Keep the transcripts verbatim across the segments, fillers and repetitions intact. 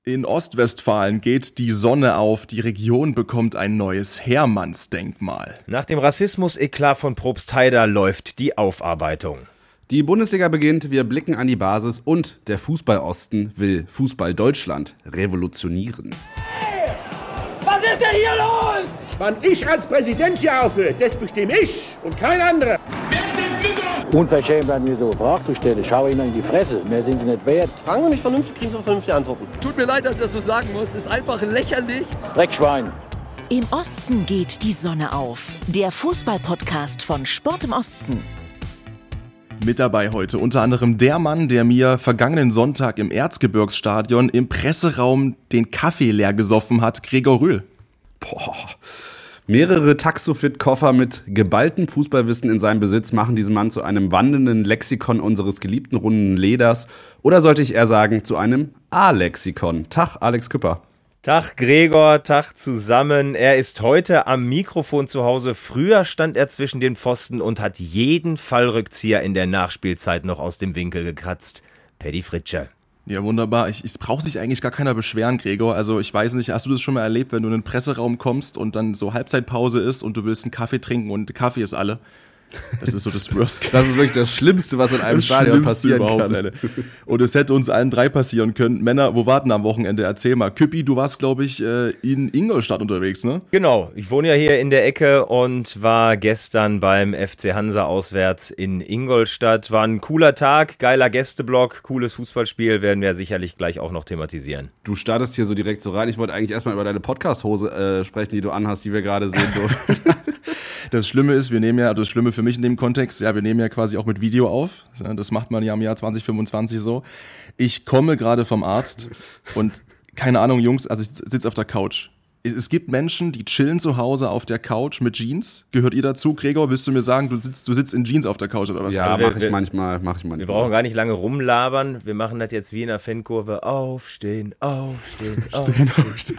In Ostwestfalen geht die Sonne auf, die Region bekommt ein neues Hermannsdenkmal. Nach dem Rassismus-Eklat von Probstheida läuft die Aufarbeitung. Die Bundesliga beginnt, wir blicken an die Basis und der Fußball-Osten will Fußball Deutschland revolutionieren. Hey, was ist denn hier los? Wann ich als Präsident hier aufhöre, das bestimme ich und kein anderer. Unverschämt an mir so eine Frage zu stellen. Ich schaue Ihnen in die Fresse. Mehr sind Sie nicht wert. Fragen Sie mich vernünftig, kriegen Sie vernünftige Antworten. Tut mir leid, dass ich das so sagen muss. Ist einfach lächerlich. Dreckschwein. Im Osten geht die Sonne auf. Der Fußball-Podcast von Sport im Osten. Mit dabei heute unter anderem der Mann, der mir vergangenen Sonntag im Erzgebirgsstadion im Presseraum den Kaffee leer gesoffen hat, Gregor Rühl. Boah. Mehrere Taxofit-Koffer mit geballtem Fußballwissen in seinem Besitz machen diesen Mann zu einem wandelnden Lexikon unseres geliebten runden Leders. Oder sollte ich eher sagen, zu einem A-Lexikon. Tag, Alex Küpper. Tag Gregor, Tag zusammen. Er ist heute am Mikrofon zu Hause. Früher stand er zwischen den Pfosten und hat jeden Fallrückzieher in der Nachspielzeit noch aus dem Winkel gekratzt. Paddy Fritsche. Ja, wunderbar. Ich, ich braucht sich eigentlich gar keiner beschweren, Gregor. Also ich weiß nicht, hast du das schon mal erlebt, wenn du in einen Presseraum kommst und dann so Halbzeitpause ist und du willst einen Kaffee trinken und der Kaffee ist alle? Das ist so das Worst Case. Das ist wirklich das Schlimmste, was in einem das Stadion passieren kann. Alter. Und es hätte uns allen drei passieren können. Männer, wo warten am Wochenende? Erzähl mal. Küppi, du warst, glaube ich, in Ingolstadt unterwegs, ne? Genau. Ich wohne ja hier in der Ecke und war gestern beim F C Hansa auswärts in Ingolstadt. War ein cooler Tag, geiler Gästeblock, cooles Fußballspiel, werden wir sicherlich gleich auch noch thematisieren. Du startest hier so direkt so rein. Ich wollte eigentlich erstmal über deine Podcast-Hose äh, sprechen, die du anhast, die wir gerade sehen durften. Das Schlimme ist, wir nehmen ja, das Schlimme für mich in dem Kontext, ja, wir nehmen ja quasi auch mit Video auf. Das macht man ja im Jahr zwanzig fünfundzwanzig so. Ich komme gerade vom Arzt und keine Ahnung, Jungs, also ich sitze auf der Couch. Es gibt Menschen, die chillen zu Hause auf der Couch mit Jeans. Gehört ihr dazu? Gregor, willst du mir sagen, du sitzt, du sitzt in Jeans auf der Couch oder was? Ja, wir, mach ich wir, manchmal, mach ich manchmal. Wir brauchen gar nicht lange rumlabern. Wir machen das jetzt wie in der Fankurve. Aufstehen, aufstehen, aufstehen.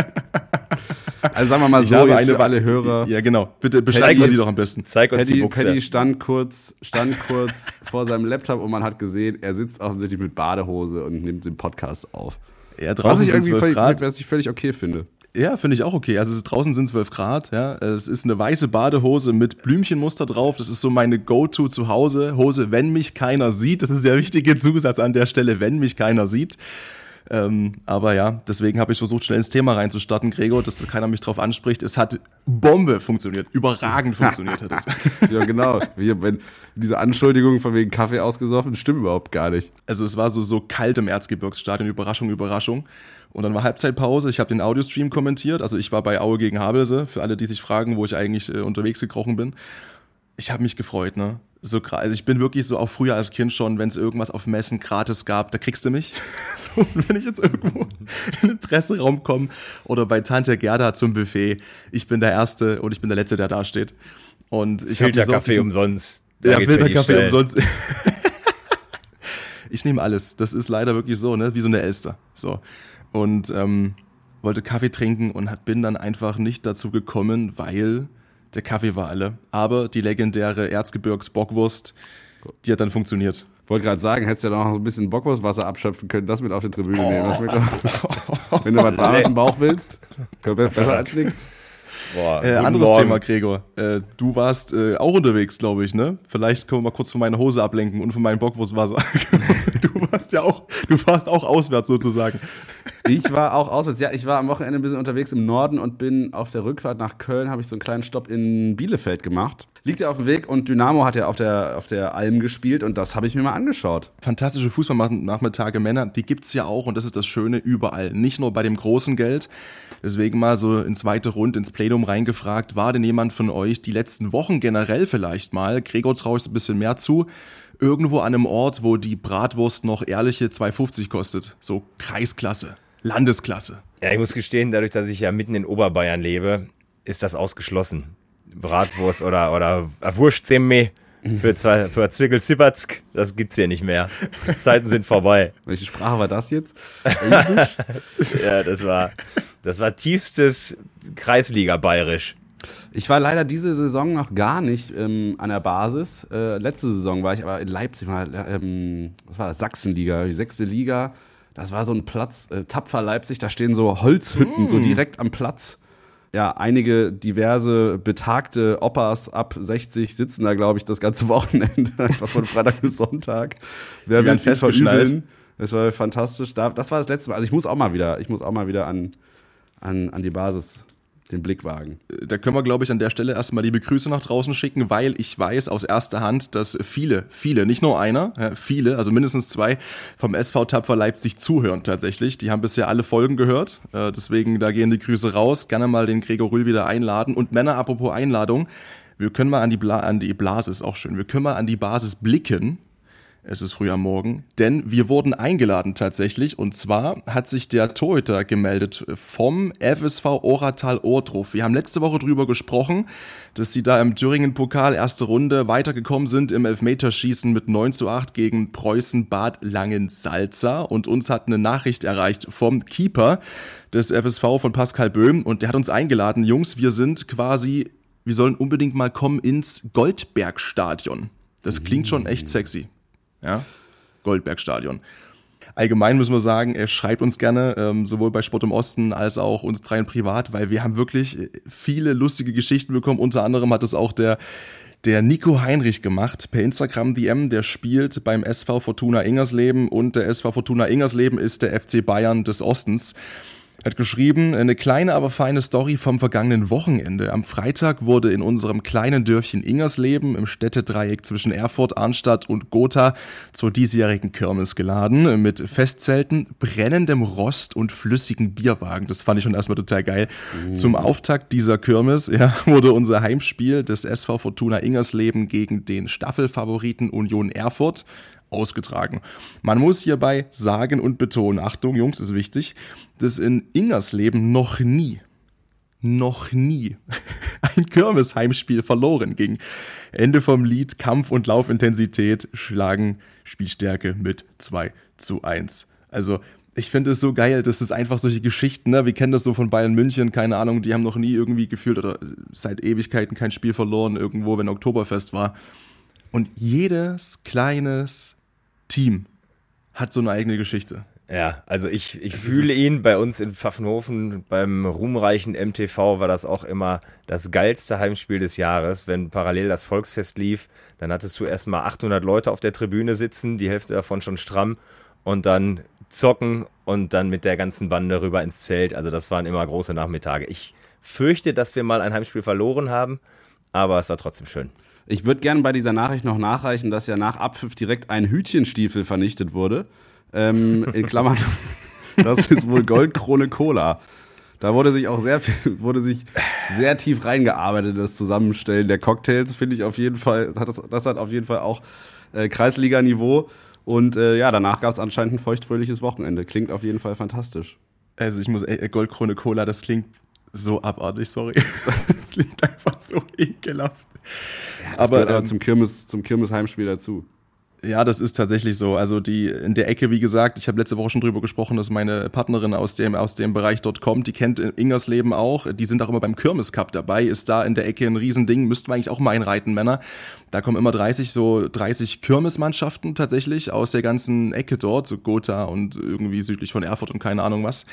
Also sagen wir mal ich so, habe jetzt eine für alle Hörer. Ja, genau. Bitte beschreiben wir sie doch am besten. Zeig uns Paddy, die Buchse. Paddy stand kurz, stand kurz vor seinem Laptop und man hat gesehen, er sitzt offensichtlich mit Badehose und nimmt den Podcast auf. Ja, draußen was ich irgendwie sind zwölf völlig, Grad. was ich völlig okay finde. Ja, finde ich auch okay. Also es ist, draußen sind zwölf Grad, ja. Es ist eine weiße Badehose mit Blümchenmuster drauf. Das ist so meine Go-To zu Hause Hose, wenn mich keiner sieht. Das ist der wichtige Zusatz an der Stelle, wenn mich keiner sieht. Ähm, aber ja, deswegen habe ich versucht, schnell ins Thema reinzustarten, Gregor, dass keiner mich drauf anspricht. Es hat Bombe funktioniert, überragend funktioniert hat es. Ja, genau. Wie, wenn diese Anschuldigungen von wegen Kaffee ausgesoffen, stimmen überhaupt gar nicht. Also es war so, so kalt im Erzgebirgsstadion, Überraschung, Überraschung. Und dann war Halbzeitpause, ich habe den Audiostream kommentiert, also ich war bei Aue gegen Havelse, für alle, die sich fragen, wo ich eigentlich äh, unterwegs gekrochen bin. Ich habe mich gefreut, ne? So, also ich bin wirklich so, auch früher als Kind schon, wenn es irgendwas auf Messen gratis gab, da kriegst du mich. So, wenn ich jetzt irgendwo in den Presseraum komme oder bei Tante Gerda zum Buffet, ich bin der Erste und ich bin der Letzte, der da steht. Und ich Filterkaffee umsonst. Ja, Filterkaffee umsonst. Ich nehme alles. Das ist leider wirklich so, ne? Wie so eine Elster. So. Und ähm, wollte Kaffee trinken und bin dann einfach nicht dazu gekommen, weil der Kaffee war alle. Aber die legendäre Erzgebirgs-Bockwurst, die hat dann funktioniert. Wollte gerade sagen, hättest du ja noch ein bisschen Bockwurstwasser abschöpfen können, das mit auf die Tribüne oh. nehmen. Das mit auf, wenn du was Warmes im Bauch willst, besser als nichts. Boah, äh, anderes Morgen. Thema, Gregor. Äh, du warst äh, auch unterwegs, glaube ich, ne? Vielleicht können wir mal kurz von meiner Hose ablenken und von meinem Bockwurstwasser. Du warst ja auch, du warst auch auswärts sozusagen. Ich war auch auswärts. Ja, ich war am Wochenende ein bisschen unterwegs im Norden und bin auf der Rückfahrt nach Köln, habe ich so einen kleinen Stopp in Bielefeld gemacht. Liegt ja auf dem Weg und Dynamo hat ja auf der, auf der Alm gespielt und das habe ich mir mal angeschaut. Fantastische Fußballnachmittage, Männer, die gibt's ja auch und das ist das Schöne überall. Nicht nur bei dem großen Geld. Deswegen mal so ins zweite Rund, ins Plenum reingefragt, war denn jemand von euch die letzten Wochen generell vielleicht mal, Gregor traue ich ein bisschen mehr zu, irgendwo an einem Ort, wo die Bratwurst noch ehrliche zwei fünfzig kostet? So Kreisklasse, Landesklasse. Ja, ich muss gestehen, dadurch, dass ich ja mitten in Oberbayern lebe, ist das ausgeschlossen. Bratwurst oder, oder Wurstzemme für, zwei, für Zwickel-Sibatzk, das gibt's hier nicht mehr. Die Zeiten sind vorbei. Welche Sprache war das jetzt? Ja, das war, das war tiefstes Kreisliga-Bayerisch. Ich war leider diese Saison noch gar nicht ähm, an der Basis. Äh, letzte Saison war ich aber in Leipzig, mal, ähm, was war das, Sachsenliga, die sechste Liga. Das war so ein Platz, äh, Tapfer Leipzig, da stehen so Holzhütten, mm. so direkt am Platz. Ja, einige diverse betagte Opas ab sechzig sitzen da, glaube ich, das ganze Wochenende, einfach von Freitag bis Sonntag. Wer will es verübeln? Das war fantastisch. Das war das letzte Mal. Also ich muss auch mal wieder, ich muss auch mal wieder an, an, an die Basis den Blick wagen. Da können wir, glaube ich, an der Stelle erstmal liebe Grüße nach draußen schicken, weil ich weiß aus erster Hand, dass viele, viele, nicht nur einer, ja, viele, also mindestens zwei vom S V Tapfer Leipzig zuhören tatsächlich. Die haben bisher alle Folgen gehört, äh, deswegen da gehen die Grüße raus. Gerne mal den Gregor Rühl wieder einladen. Und Männer, apropos Einladung, wir können mal an die, Bla- an die Basis, auch schön, wir können mal an die Basis blicken. Es ist früh am Morgen, denn wir wurden eingeladen tatsächlich, und zwar hat sich der Torhüter gemeldet vom F S V Oratal-Ohrdruf. Wir haben letzte Woche drüber gesprochen, dass sie da im Thüringen-Pokal erste Runde weitergekommen sind im Elfmeterschießen mit neun zu acht gegen Preußen Bad Langensalza, und uns hat eine Nachricht erreicht vom Keeper des F S V, von Pascal Böhm, und der hat uns eingeladen, Jungs, wir sind quasi, wir sollen unbedingt mal kommen ins Goldbergstadion. Das klingt schon echt sexy. Ja, Goldbergstadion. Allgemein müssen wir sagen, er schreibt uns gerne, ähm, sowohl bei Sport im Osten als auch uns dreien privat, weil wir haben wirklich viele lustige Geschichten bekommen. Unter anderem hat es auch der, der Nico Heinrich gemacht, per Instagram D M, der spielt beim S V Fortuna Ingersleben, und der S V Fortuna Ingersleben ist der F C Bayern des Ostens. Er hat geschrieben, eine kleine, aber feine Story vom vergangenen Wochenende. Am Freitag wurde in unserem kleinen Dörfchen Ingersleben im Städtedreieck zwischen Erfurt, Arnstadt und Gotha zur diesjährigen Kirmes geladen mit Festzelten, brennendem Rost und flüssigen Bierwagen. Das fand ich schon erstmal total geil. Mhm. Zum Auftakt dieser Kirmes ja, wurde unser Heimspiel des S V Fortuna Ingersleben gegen den Staffelfavoriten Union Erfurt ausgetragen. Man muss hierbei sagen und betonen, Achtung Jungs, ist wichtig, dass in Ingersleben noch nie, noch nie ein Kirmes-Heimspiel verloren ging. Ende vom Lied, Kampf- und Laufintensität schlagen Spielstärke mit zwei zu eins. Also ich finde es so geil, dass es einfach solche Geschichten, ne? Wir kennen das so von Bayern München, keine Ahnung, die haben noch nie irgendwie gefühlt oder seit Ewigkeiten kein Spiel verloren irgendwo, wenn Oktoberfest war. Und jedes kleines Team hat so eine eigene Geschichte. Ja, also ich, ich fühle ihn bei uns in Pfaffenhofen, beim ruhmreichen M T V war das auch immer das geilste Heimspiel des Jahres. Wenn parallel das Volksfest lief, dann hattest du erstmal achthundert Leute auf der Tribüne sitzen, die Hälfte davon schon stramm, und dann zocken und dann mit der ganzen Bande rüber ins Zelt. Also das waren immer große Nachmittage. Ich fürchte, dass wir mal ein Heimspiel verloren haben, aber es war trotzdem schön. Ich würde gerne bei dieser Nachricht noch nachreichen, dass ja nach Abpfiff direkt ein Hütchenstiefel vernichtet wurde. Ähm, in Klammern, das ist wohl Goldkrone Cola. Da wurde sich auch sehr viel, wurde sich sehr tief reingearbeitet, das Zusammenstellen der Cocktails, finde ich auf jeden Fall, hat das, das hat auf jeden Fall auch äh, Kreisliga-Niveau. Und äh, ja, danach gab es anscheinend ein feuchtfröhliches Wochenende. Klingt auf jeden Fall fantastisch. Also ich muss, ey, Goldkrone Cola, das klingt so abartig, sorry. Das klingt einfach so ekelhaft. Ja, das aber, gehört aber ähm, zum Kirmes, zum Kirmes-Heimspiel dazu. Ja, das ist tatsächlich so. Also die in der Ecke, wie gesagt, ich habe letzte Woche schon drüber gesprochen, dass meine Partnerin aus dem aus dem Bereich dort kommt, die kennt Ingersleben auch, die sind auch immer beim Kirmes Cup dabei, ist da in der Ecke ein Riesending, müssten wir eigentlich auch mal einreiten, Männer. Da kommen immer dreißig, so dreißig Kirmesmannschaften tatsächlich aus der ganzen Ecke dort, so Gotha und irgendwie südlich von Erfurt und keine Ahnung was.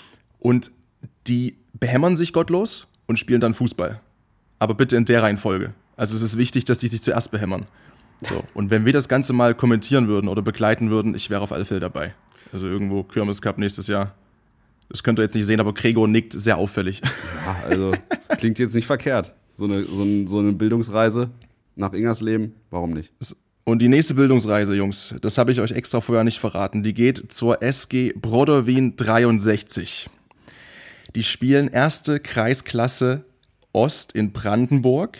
Und die behämmern sich gottlos und spielen dann Fußball. Aber bitte in der Reihenfolge. Also es ist wichtig, dass die sich zuerst behämmern. So. Und wenn wir das Ganze mal kommentieren würden oder begleiten würden, ich wäre auf alle Fälle dabei. Also irgendwo Kirmes Cup nächstes Jahr. Das könnt ihr jetzt nicht sehen, aber Gregor nickt sehr auffällig. Ja, also klingt jetzt nicht verkehrt. So eine, so, ein, so eine Bildungsreise nach Ingersleben, warum nicht? Und die nächste Bildungsreise, Jungs, das habe ich euch extra vorher nicht verraten, die geht zur S G Brodowin dreiundsechzig. Die spielen erste Kreisklasse Ost in Brandenburg.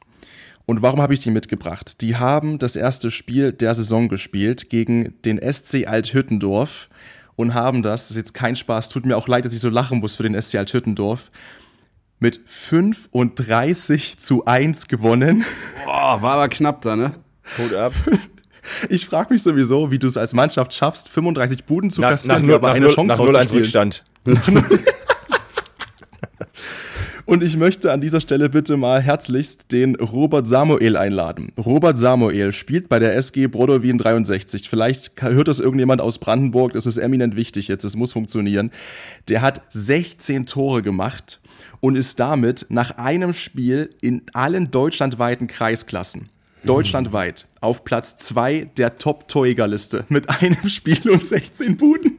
Und warum habe ich die mitgebracht? Die haben das erste Spiel der Saison gespielt gegen den S C Althüttendorf und haben das, das ist jetzt kein Spaß, tut mir auch leid, dass ich so lachen muss für den S C Althüttendorf, mit fünfunddreißig zu eins gewonnen. Boah, war aber knapp da, ne? Hut ab. Ich frage mich sowieso, wie du es als Mannschaft schaffst, fünfunddreißig Buden zu nach, kassieren, nach, aber nach, eine null, Chance nach null eins Rückstand. Und ich möchte an dieser Stelle bitte mal herzlichst den Robert Samuel einladen. Robert Samuel spielt bei der S G Brodor Wien dreiundsechzig. Vielleicht hört das irgendjemand aus Brandenburg, das ist eminent wichtig jetzt, das muss funktionieren. Der hat sechzehn Tore gemacht und ist damit nach einem Spiel in allen deutschlandweiten Kreisklassen, deutschlandweit, auf Platz zwei der Top-Torjägerliste mit einem Spiel und sechzehn Buden.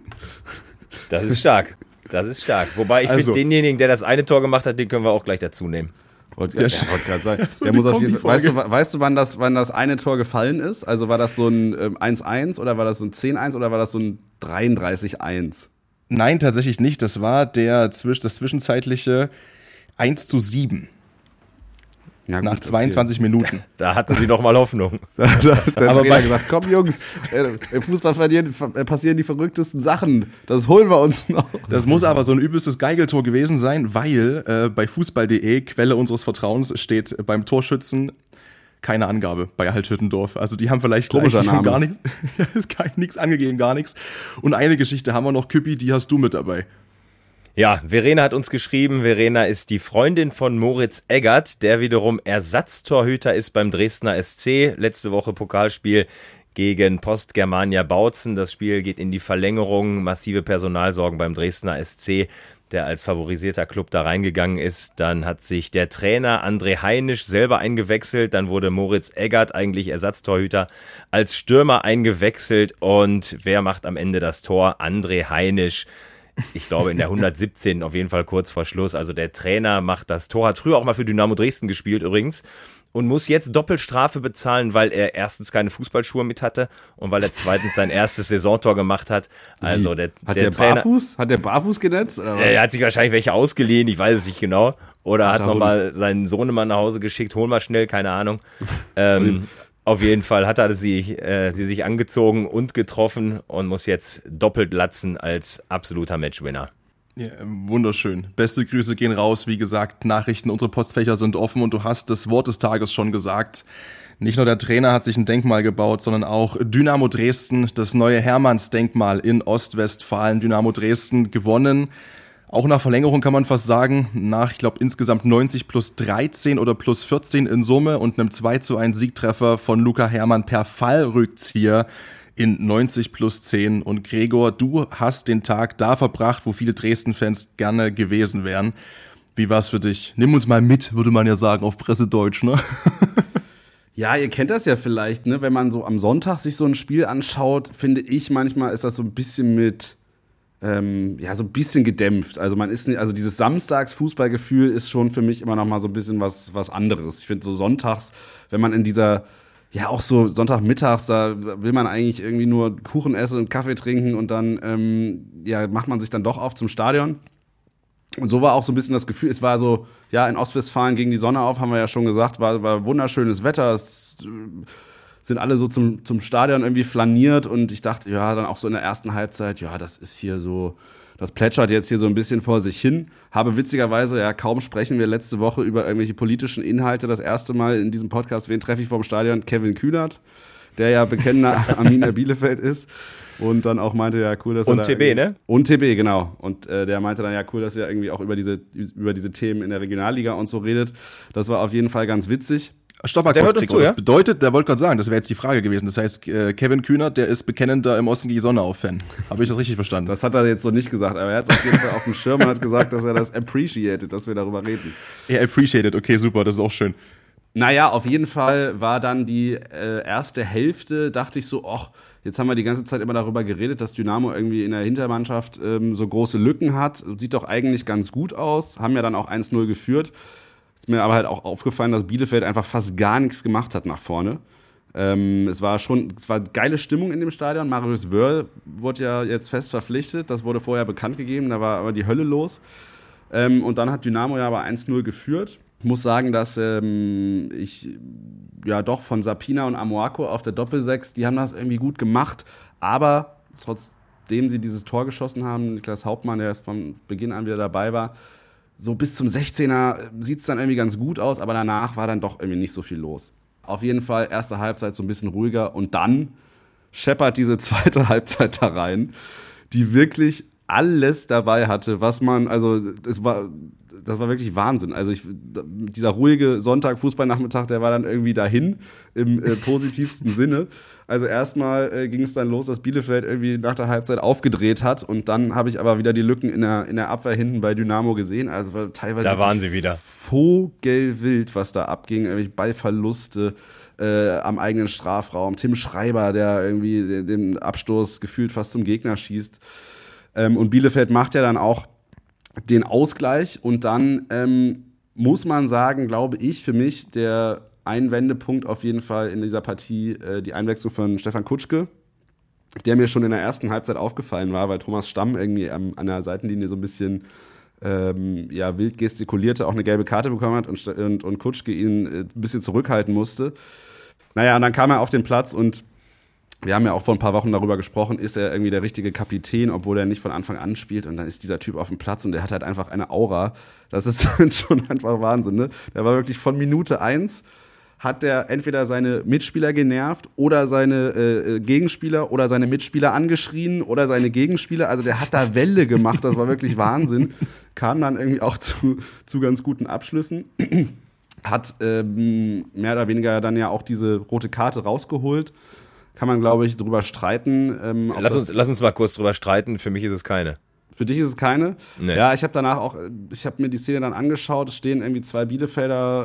Das ist stark. Das ist stark. Wobei ich Also, finde, denjenigen, der das eine Tor gemacht hat, den können wir auch gleich dazu nehmen. Wollte Der ja, wollte gerade sagen. so Der eine muss auf jeden Fall, weißt, Kombifolge. du, weißt du, wann das, wann das eine Tor gefallen ist? Also war das so ein ähm, eins eins oder war das so ein zehn eins oder war das so ein dreiunddreißig eins? Nein, tatsächlich nicht. Das war der, Zwisch- das zwischenzeitliche eins zu sieben Ja, gut, nach zweiundzwanzig okay. Minuten. Da hatten sie doch mal Hoffnung. Da hat der Aber Trainer bei- gesagt, komm Jungs, äh, im Fußball verlieren, äh, passieren die verrücktesten Sachen. Das holen wir uns noch. Das muss aber so ein übelstes Geigeltor gewesen sein, weil äh, bei Fußball punkt de, Quelle unseres Vertrauens, steht beim Torschützen keine Angabe bei Althüttendorf. Also die haben vielleicht gleich Komischer Name. gar nichts, ist gar nichts angegeben, gar nichts. Und eine Geschichte haben wir noch, Küppi, die hast du mit dabei. Ja, Verena hat uns geschrieben, Verena ist die Freundin von Moritz Eggert, der wiederum Ersatztorhüter ist beim Dresdner S C. Letzte Woche Pokalspiel gegen Post Germania Bautzen. Das Spiel geht in die Verlängerung, massive Personalsorgen beim Dresdner S C, der als favorisierter Club da reingegangen ist. Dann hat sich der Trainer André Heinisch selber eingewechselt. Dann wurde Moritz Eggert, eigentlich Ersatztorhüter, als Stürmer eingewechselt. Und wer macht am Ende das Tor? André Heinisch. Ich glaube in der hundertsiebzehnten auf jeden Fall kurz vor Schluss. Also der Trainer macht das Tor, hat früher auch mal für Dynamo Dresden gespielt übrigens und muss jetzt Doppelstrafe bezahlen, weil er erstens keine Fußballschuhe mit hatte und weil er zweitens sein erstes Saisontor gemacht hat. Also der, Hat der, der, Trainer, barfuß? Hat der barfuß genetzt? Oder was? er hat sich wahrscheinlich welche ausgeliehen, ich weiß es nicht genau. Oder hat Alter, nochmal seinen Sohnemann nach Hause geschickt, hol mal schnell, keine Ahnung. Ähm, auf jeden Fall hat er sie, äh, sie sich angezogen und getroffen und muss jetzt doppelt latzen als absoluter Matchwinner. Ja, wunderschön. Beste Grüße gehen raus. Wie gesagt, Nachrichten, unsere Postfächer sind offen und du hast das Wort des Tages schon gesagt. Nicht nur der Trainer hat sich ein Denkmal gebaut, sondern auch Dynamo Dresden, das neue Hermanns-Denkmal in Ostwestfalen. Dynamo Dresden gewonnen. Auch nach Verlängerung kann man fast sagen, nach, ich glaube, insgesamt neunzig plus dreizehn oder plus vierzehn in Summe und einem zwei zu eins Siegtreffer von Luca Hermann per Fallrückzieher in neunzig plus zehn. Und Gregor, du hast den Tag da verbracht, wo viele Dresden-Fans gerne gewesen wären. Wie war's für dich? Nimm uns mal mit, würde man ja sagen, auf Pressedeutsch, ne? Ja, ihr kennt das ja vielleicht, ne? Wenn man so am Sonntag sich so ein Spiel anschaut, finde ich, manchmal ist das so ein bisschen mit, ähm, ja, so ein bisschen gedämpft. Also man ist nicht, also dieses Samstags-Fußballgefühl ist schon für mich immer noch mal so ein bisschen was, was anderes. Ich finde so sonntags, wenn man in dieser, ja auch so Sonntagmittags, da will man eigentlich irgendwie nur Kuchen essen und Kaffee trinken und dann, ähm, ja, macht man sich dann doch auf zum Stadion. Und so war auch so ein bisschen das Gefühl, es war so, ja, in Ostwestfalen ging die Sonne auf, haben wir ja schon gesagt, war, war wunderschönes Wetter, es äh, sind alle so zum, zum Stadion irgendwie flaniert und ich dachte, ja, dann auch so in der ersten Halbzeit, ja, das ist hier so, das plätschert jetzt hier so ein bisschen vor sich hin. Habe witzigerweise, ja, kaum sprechen wir letzte Woche über irgendwelche politischen Inhalte, das erste Mal in diesem Podcast, wen treffe ich vorm Stadion? Kevin Kühnert, der ja bekennender Arminia Bielefeld ist. Und dann auch meinte, ja, cool, dass er Und da T B, ne? Und T B, genau. Und äh, der meinte dann, ja, cool, dass er irgendwie auch über diese, über diese Themen in der Regionalliga und so redet. Das war auf jeden Fall ganz witzig. Stopp mal Der kurz, hört uns Gregor. zu, Das ja? bedeutet, der wollte gerade sagen, das wäre jetzt die Frage gewesen. Das heißt, äh, Kevin Kühnert, der ist bekennender im Osten geht die Sonne auf Fan. Habe ich das richtig verstanden? Das hat er jetzt so nicht gesagt, aber er hat es auf jeden Fall auf dem Schirm und hat gesagt, dass er das appreciated, dass wir darüber reden. Er appreciated, okay, super, das ist auch schön. Naja, auf jeden Fall war dann die äh, erste Hälfte, dachte ich so, ach, jetzt haben wir die ganze Zeit immer darüber geredet, dass Dynamo irgendwie in der Hintermannschaft ähm, so große Lücken hat. Sieht doch eigentlich ganz gut aus. Haben ja dann auch eins null geführt. Ist mir aber halt auch aufgefallen, dass Bielefeld einfach fast gar nichts gemacht hat nach vorne. Ähm, es war schon, es war geile Stimmung in dem Stadion. Marius Wörl wurde ja jetzt fest verpflichtet. Das wurde vorher bekannt gegeben. Da war aber die Hölle los. Ähm, und dann hat Dynamo ja aber eins null geführt. Ich muss sagen, dass ähm, ich ja doch von Sapina und Amoako auf der Doppelsechs, die haben das irgendwie gut gemacht, aber trotzdem sie dieses Tor geschossen haben, Niklas Hauptmann, der von Beginn an wieder dabei war, so bis zum sechzehner sieht es dann irgendwie ganz gut aus, aber danach war dann doch irgendwie nicht so viel los. Auf jeden Fall erste Halbzeit so ein bisschen ruhiger und dann scheppert diese zweite Halbzeit da rein, die wirklich alles dabei hatte, was man, also es war das war wirklich Wahnsinn. Also ich, dieser ruhige Sonntag-Fußballnachmittag, der war dann irgendwie dahin, im äh, positivsten Sinne. Also erstmal äh, ging es dann los, dass Bielefeld irgendwie nach der Halbzeit aufgedreht hat und dann habe ich aber wieder die Lücken in der, in der Abwehr hinten bei Dynamo gesehen. Also war teilweise da waren sie wieder. Vogelwild, was da abging. Irgendwie Ballverluste äh, am eigenen Strafraum. Tim Schreiber, der irgendwie den, den Abstoß gefühlt fast zum Gegner schießt. Ähm, und Bielefeld macht ja dann auch den Ausgleich und dann ähm, muss man sagen, glaube ich, für mich der ein Wendepunkt auf jeden Fall in dieser Partie, äh, die Einwechslung von Stefan Kutschke, der mir schon in der ersten Halbzeit aufgefallen war, weil Thomas Stamm irgendwie am, an der Seitenlinie so ein bisschen ähm, ja, wild gestikulierte, auch eine gelbe Karte bekommen hat und, und, und Kutschke ihn äh, ein bisschen zurückhalten musste. Naja, und dann kam er auf den Platz und wir haben ja auch vor ein paar Wochen darüber gesprochen, ist er irgendwie der richtige Kapitän, obwohl er nicht von Anfang an spielt. Und dann ist dieser Typ auf dem Platz und der hat halt einfach eine Aura. Das ist schon einfach Wahnsinn, ne? Der war wirklich von Minute eins, hat der entweder seine Mitspieler genervt oder seine äh, Gegenspieler oder seine Mitspieler angeschrien oder seine Gegenspieler. Also der hat da Welle gemacht, das war wirklich Wahnsinn. Kam dann irgendwie auch zu, zu ganz guten Abschlüssen. Hat ähm, mehr oder weniger dann ja auch diese rote Karte rausgeholt. Kann man, glaube ich, drüber streiten. Ähm, lass, uns, lass uns mal kurz drüber streiten. Für mich ist es keine. Für dich ist es keine? Nee. Ja, ich habe danach auch, ich habe mir die Szene dann angeschaut. Es stehen irgendwie zwei Bielefelder,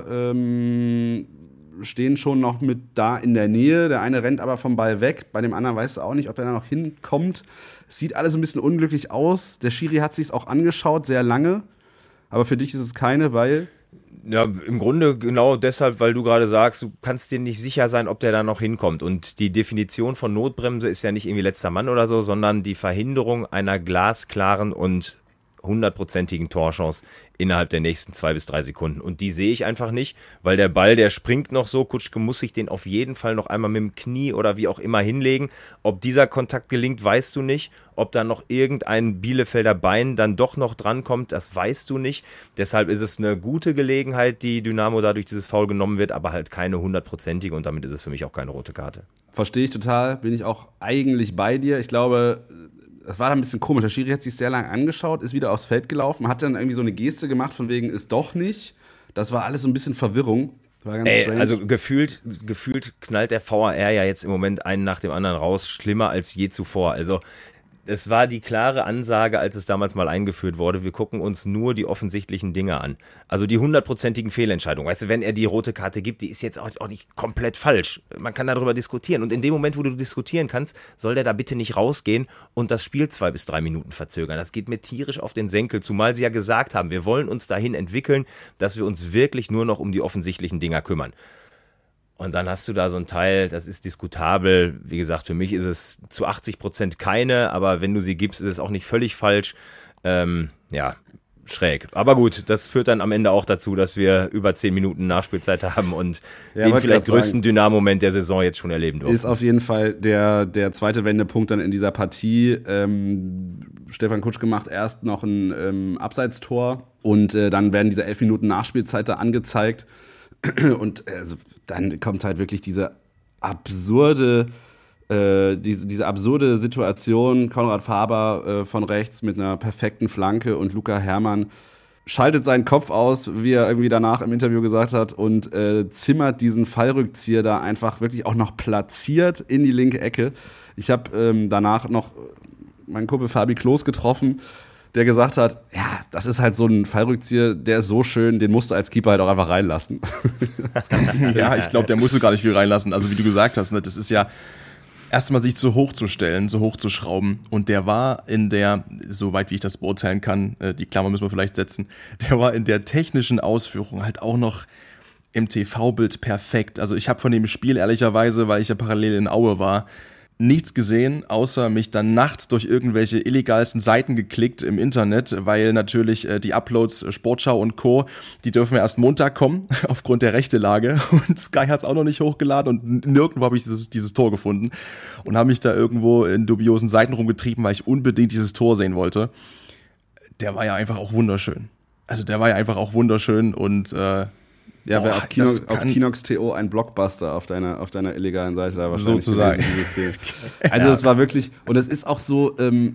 ähm, stehen schon noch mit da in der Nähe. Der eine rennt aber vom Ball weg. Bei dem anderen weiß du auch nicht, ob er da noch hinkommt. Es sieht alles ein bisschen unglücklich aus. Der Schiri hat sich's auch angeschaut, sehr lange. Aber für dich ist es keine, weil... Ja, im Grunde genau deshalb, weil du gerade sagst, du kannst dir nicht sicher sein, ob der da noch hinkommt. Und die Definition von Notbremse ist ja nicht irgendwie letzter Mann oder so, sondern die Verhinderung einer glasklaren und hundertprozentigen Torchance innerhalb der nächsten zwei bis drei Sekunden. Und die sehe ich einfach nicht, weil der Ball, der springt noch so, Kutschke muss sich den auf jeden Fall noch einmal mit dem Knie oder wie auch immer hinlegen. Ob dieser Kontakt gelingt, weißt du nicht. Ob da noch irgendein Bielefelder Bein dann doch noch drankommt, das weißt du nicht. Deshalb ist es eine gute Gelegenheit, die Dynamo dadurch dieses Foul genommen wird, aber halt keine hundertprozentige und damit ist es für mich auch keine rote Karte. Verstehe ich total, bin ich auch eigentlich bei dir. Ich glaube, das war dann ein bisschen komisch. Der Schiri hat sich sehr lange angeschaut, ist wieder aufs Feld gelaufen, hat dann irgendwie so eine Geste gemacht, von wegen ist doch nicht. Das war alles so ein bisschen Verwirrung. Das war ganz Ey, strange. also gefühlt, gefühlt knallt der V A R ja jetzt im Moment einen nach dem anderen raus, schlimmer als je zuvor. Also es war die klare Ansage, als es damals mal eingeführt wurde, wir gucken uns nur die offensichtlichen Dinge an. Also die hundertprozentigen Fehlentscheidungen. Weißt du, wenn er die rote Karte gibt, die ist jetzt auch, auch nicht komplett falsch. Man kann darüber diskutieren. Und in dem Moment, wo du diskutieren kannst, soll der da bitte nicht rausgehen und das Spiel zwei bis drei Minuten verzögern. Das geht mir tierisch auf den Senkel, zumal sie ja gesagt haben, wir wollen uns dahin entwickeln, dass wir uns wirklich nur noch um die offensichtlichen Dinger kümmern. Und dann hast du da so ein Teil, das ist diskutabel. Wie gesagt, für mich ist es zu achtzig Prozent keine, aber wenn du sie gibst, ist es auch nicht völlig falsch. Ähm, ja, schräg. Aber gut, das führt dann am Ende auch dazu, dass wir über zehn Minuten Nachspielzeit haben und ja, den vielleicht größten Dynamo-Moment der Saison jetzt schon erleben dürfen. Ist auf jeden Fall der, der zweite Wendepunkt dann in dieser Partie. Ähm, Stefan Kutschke macht erst noch ein ähm, Abseitstor und äh, dann werden diese elf Minuten Nachspielzeit da angezeigt. Und also, dann kommt halt wirklich diese absurde, äh, diese, diese absurde Situation. Konrad Faber äh, von rechts mit einer perfekten Flanke und Luca Herrmann schaltet seinen Kopf aus, wie er irgendwie danach im Interview gesagt hat, und äh, zimmert diesen Fallrückzieher da einfach wirklich auch noch platziert in die linke Ecke. Ich habe ähm, danach noch meinen Kumpel Fabi Klos getroffen, der gesagt hat, ja, das ist halt so ein Fallrückzieher, der ist so schön, den musst du als Keeper halt auch einfach reinlassen. Ja, ich glaube, der musste gar nicht viel reinlassen. Also wie du gesagt hast, ne, das ist ja erstmal sich zu hoch zu stellen, so hoch zu schrauben. Und der war in der, soweit wie ich das beurteilen kann, äh, die Klammer müssen wir vielleicht setzen, der war in der technischen Ausführung halt auch noch im T V-Bild perfekt. Also ich habe von dem Spiel ehrlicherweise, weil ich ja parallel in Aue war, nichts gesehen, außer mich dann nachts durch irgendwelche illegalsten Seiten geklickt im Internet, weil natürlich äh, die Uploads äh, Sportschau und Co., die dürfen ja erst Montag kommen, aufgrund der Rechtelage. Und Sky hat es auch noch nicht hochgeladen und nirgendwo habe ich dieses, dieses Tor gefunden und habe mich da irgendwo in dubiosen Seiten rumgetrieben, weil ich unbedingt dieses Tor sehen wollte. Der war ja einfach auch wunderschön. Also der war ja einfach auch wunderschön und äh, ja, wäre auf, Kino, auf Kinox T O ein Blockbuster auf deiner, auf deiner illegalen Seite da wahrscheinlich. Sozusagen. Also es war wirklich, und es ist auch so, ähm,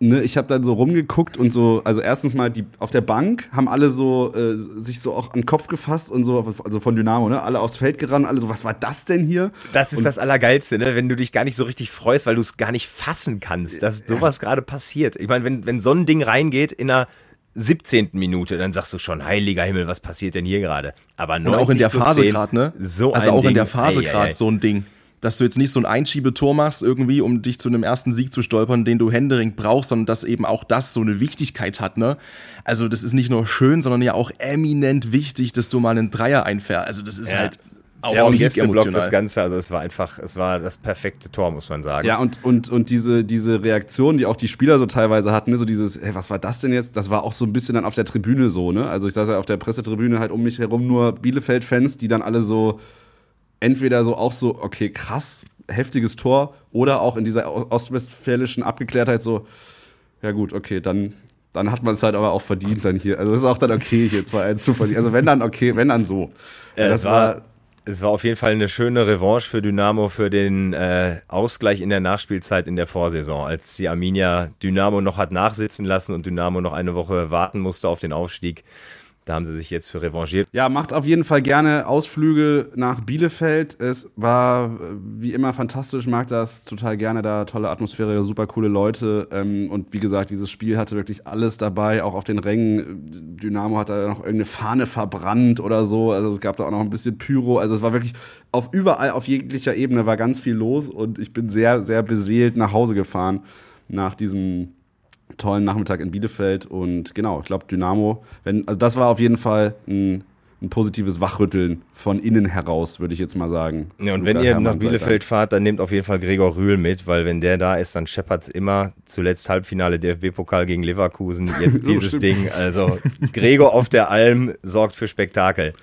ne, ich habe dann so rumgeguckt und so, also erstens mal die auf der Bank haben alle so äh, sich so auch an den Kopf gefasst und so, also von Dynamo, ne, alle aufs Feld gerannt, alle so, was war das denn hier? Das ist und das Allergeilste, ne, wenn du dich gar nicht so richtig freust, weil du es gar nicht fassen kannst, dass sowas gerade passiert. Ich meine, wenn, wenn so ein Ding reingeht in einer siebzehnten Minute, dann sagst du schon, heiliger Himmel, was passiert denn hier gerade? Aber und auch in der Phase gerade, ne? So also ein auch Ding, in der Phase gerade so ein Ding. Dass du jetzt nicht so ein Einschiebetor machst irgendwie, um dich zu einem ersten Sieg zu stolpern, den du händeringend brauchst, sondern dass eben auch das so eine Wichtigkeit hat, ne? Also das ist nicht nur schön, sondern ja auch eminent wichtig, dass du mal einen Dreier einfährst. Also das ist ja. halt auch ja, und richtig Gästeblock emotional. Das Ganze, also es war einfach, es war das perfekte Tor, muss man sagen. Ja, und, und, und diese, diese Reaktion, die auch die Spieler so teilweise hatten, ne, so dieses, hey, was war das denn jetzt? Das war auch so ein bisschen dann auf der Tribüne so, ne? Also ich saß ja auf der Pressetribüne halt um mich herum nur Bielefeld-Fans, die dann alle so entweder so auch so, okay, krass, heftiges Tor, oder auch in dieser ostwestfälischen Abgeklärtheit so, ja gut, okay, dann, dann hat man es halt aber auch verdient dann hier. Also es ist auch dann okay, hier zwei eins zu verdienen. Also wenn dann okay, wenn dann so. Ja, das war, es war auf jeden Fall eine schöne Revanche für Dynamo für den äh, Ausgleich in der Nachspielzeit in der Vorsaison, als die Arminia Dynamo noch hat nachsitzen lassen und Dynamo noch eine Woche warten musste auf den Aufstieg. Da haben sie sich jetzt für revanchiert. Ja, macht auf jeden Fall gerne Ausflüge nach Bielefeld. Es war wie immer fantastisch, mag das total gerne da, tolle Atmosphäre, super coole Leute. Und wie gesagt, dieses Spiel hatte wirklich alles dabei, auch auf den Rängen. Dynamo hat da noch irgendeine Fahne verbrannt oder so. Also es gab da auch noch ein bisschen Pyro. Also es war wirklich auf überall, auf jeglicher Ebene war ganz viel los. Und ich bin sehr, sehr beseelt nach Hause gefahren nach diesem tollen Nachmittag in Bielefeld und genau, ich glaube Dynamo, wenn, also das war auf jeden Fall ein, ein positives Wachrütteln von innen heraus, würde ich jetzt mal sagen. Ja, und wenn ihr nach Bielefeld fahrt, dann nehmt auf jeden Fall Gregor Rühl mit, weil wenn der da ist, dann scheppert's immer. Zuletzt Halbfinale D F B-Pokal gegen Leverkusen, jetzt dieses so Ding. Also Gregor auf der Alm sorgt für Spektakel.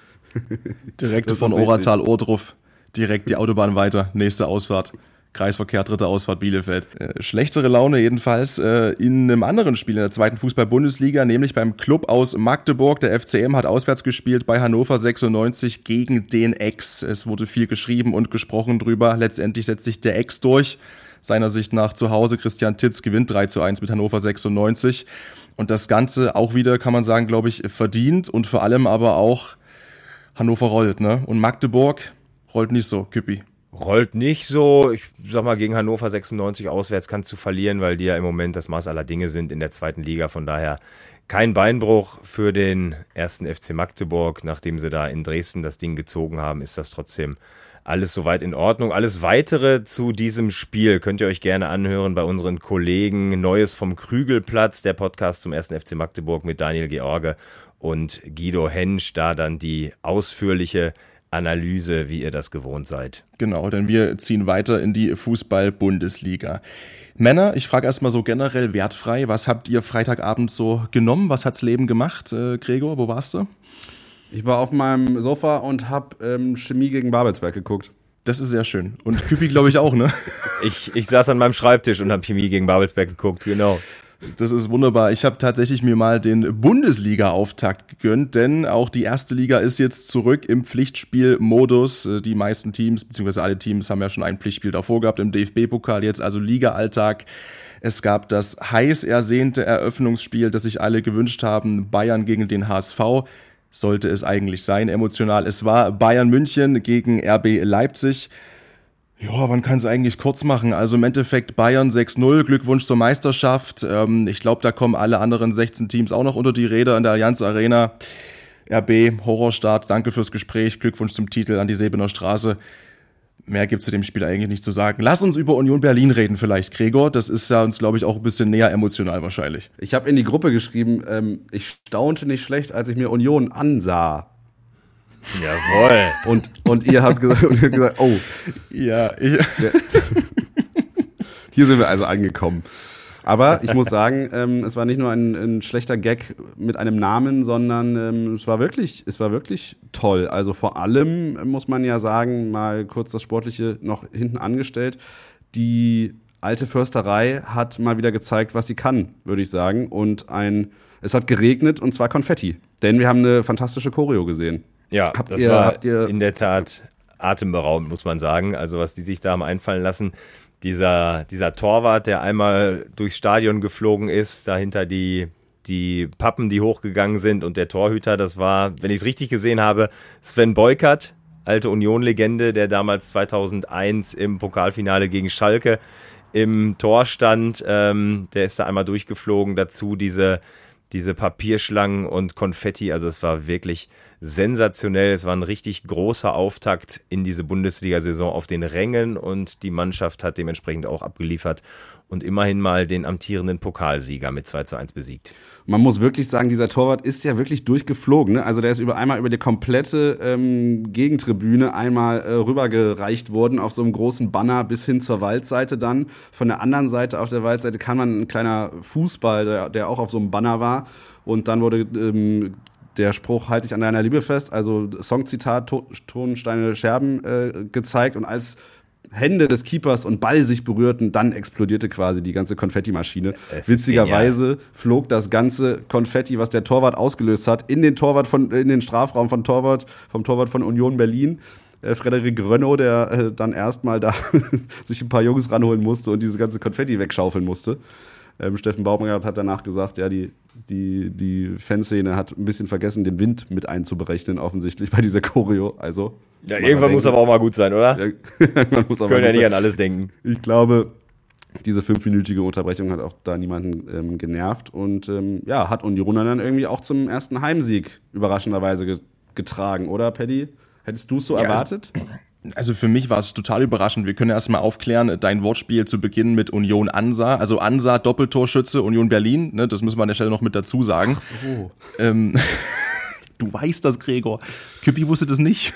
Direkt von Oratal-Ohrdruf, direkt die Autobahn weiter, nächste Ausfahrt. Kreisverkehr, dritte Ausfahrt Bielefeld. Äh, schlechtere Laune jedenfalls äh, in einem anderen Spiel in der zweiten Fußball-Bundesliga, nämlich beim Club aus Magdeburg. Der F C M hat auswärts gespielt bei Hannover sechsundneunzig gegen den Ex. Es wurde viel geschrieben und gesprochen drüber. Letztendlich setzt sich der Ex durch. Seiner Sicht nach zu Hause. Christian Titz gewinnt drei zu eins mit Hannover sechsundneunzig. Und das Ganze auch wieder, kann man sagen, glaube ich, verdient und vor allem aber auch Hannover rollt, ne? Und Magdeburg rollt nicht so, Küppi. Rollt nicht so, ich sag mal, gegen Hannover sechsundneunzig auswärts kannst du verlieren, weil die ja im Moment das Maß aller Dinge sind in der zweiten Liga, von daher kein Beinbruch für den ersten F C Magdeburg, nachdem sie da in Dresden das Ding gezogen haben, ist das trotzdem alles soweit in Ordnung. Alles Weitere zu diesem Spiel könnt ihr euch gerne anhören bei unseren Kollegen Neues vom Krügelplatz, der Podcast zum ersten F C Magdeburg mit Daniel George und Guido Hensch, da dann die ausführliche Analyse, wie ihr das gewohnt seid. Genau, denn wir ziehen weiter in die Fußball-Bundesliga. Männer, ich frage erstmal so generell wertfrei, was habt ihr Freitagabend so genommen? Was hat's Leben gemacht? Äh, Gregor, wo warst du? Ich war auf meinem Sofa und hab ähm, Chemie gegen Babelsberg geguckt. Das ist sehr schön. Und Küppi, glaube ich, auch, ne? ich, ich saß an meinem Schreibtisch und habe Chemie gegen Babelsberg geguckt, genau. Das ist wunderbar. Ich habe tatsächlich mir mal den Bundesliga-Auftakt gegönnt, denn auch die erste Liga ist jetzt zurück im Pflichtspielmodus. Die meisten Teams, beziehungsweise alle Teams haben ja schon ein Pflichtspiel davor gehabt im D F B-Pokal, jetzt also Liga-Alltag. Es gab das heiß ersehnte Eröffnungsspiel, das sich alle gewünscht haben, Bayern gegen den H S V. Sollte es eigentlich sein, emotional. Es war Bayern München gegen R B Leipzig. Ja, man kann es eigentlich kurz machen. Also im Endeffekt Bayern sechs null, Glückwunsch zur Meisterschaft. Ähm, ich glaube, da kommen alle anderen sechzehn Teams auch noch unter die Räder in der Allianz Arena. R B, Horrorstart, danke fürs Gespräch, Glückwunsch zum Titel an die Sebener Straße. Mehr gibt's zu dem Spiel eigentlich nicht zu sagen. Lass uns über Union Berlin reden vielleicht, Gregor. Das ist ja uns, glaube ich, auch ein bisschen näher emotional wahrscheinlich. Ich habe in die Gruppe geschrieben, ähm, ich staunte nicht schlecht, als ich mir Union ansah. Jawohl. Und, und ihr habt gesagt, und ihr habt gesagt oh. Ja, ich hier sind wir also angekommen. Aber ich muss sagen, ähm, es war nicht nur ein, ein schlechter Gag mit einem Namen, sondern ähm, es war wirklich, es war wirklich toll. Also vor allem muss man ja sagen, mal kurz das Sportliche noch hinten angestellt, die alte Försterei hat mal wieder gezeigt, was sie kann, würde ich sagen. Und ein, es hat geregnet und zwar Konfetti. Denn wir haben eine fantastische Choreo gesehen. Ja, habt das ihr, war habt ihr, in der Tat atemberaubend, muss man sagen. Also was die sich da haben einfallen lassen, dieser, dieser Torwart, der einmal durchs Stadion geflogen ist, dahinter die, die Pappen, die hochgegangen sind und der Torhüter, das war, wenn ich es richtig gesehen habe, Sven Beukert, alte Union-Legende, der damals zweitausendeins im Pokalfinale gegen Schalke im Tor stand, ähm, der ist da einmal durchgeflogen, dazu diese, diese Papierschlangen und Konfetti, also es war wirklich sensationell, es war ein richtig großer Auftakt in diese Bundesliga-Saison auf den Rängen und die Mannschaft hat dementsprechend auch abgeliefert und immerhin mal den amtierenden Pokalsieger mit zwei zu eins besiegt. Man muss wirklich sagen, dieser Torwart ist ja wirklich durchgeflogen, ne? Also der ist über einmal über die komplette ähm, Gegentribüne einmal äh, rübergereicht worden auf so einem großen Banner bis hin zur Waldseite dann. Von der anderen Seite auf der Waldseite kann man ein kleiner Fußball, der, der auch auf so einem Banner war und dann wurde ähm, der Spruch, halte ich an deiner Liebe fest, also Songzitat, Tonsteine Scherben äh, gezeigt und als Hände des Keepers und Ball sich berührten, dann explodierte quasi die ganze Konfettimaschine. Witzigerweise flog das ganze Konfetti, was der Torwart ausgelöst hat, in den Torwart von, in den Strafraum von Torwart, vom Torwart von Union Berlin. Äh, Frederik Rönno, der äh, dann erstmal da sich ein paar Jungs ranholen musste und diese ganze Konfetti wegschaufeln musste. Ähm, Steffen Baumgart hat danach gesagt, ja, die, die, die Fanszene hat ein bisschen vergessen, den Wind mit einzuberechnen, offensichtlich bei dieser Choreo. Also, ja, irgendwann muss aber auch mal gut sein, oder? Ja, man muss aber Können ja nicht an alles denken. Ich glaube, diese fünfminütige Unterbrechung hat auch da niemanden ähm, genervt und ähm, ja, hat Union dann irgendwie auch zum ersten Heimsieg überraschenderweise ge- getragen, oder, Paddy? Hättest du es so ja, erwartet? Also für mich war es total überraschend. Wir können erstmal aufklären, dein Wortspiel zu Beginn mit Union Ansa. Also Ansa, Doppeltorschütze, Union Berlin, ne, das müssen wir an der Stelle noch mit dazu sagen. Ach so. Ähm, du weißt das, Gregor. Küppi wusste das nicht.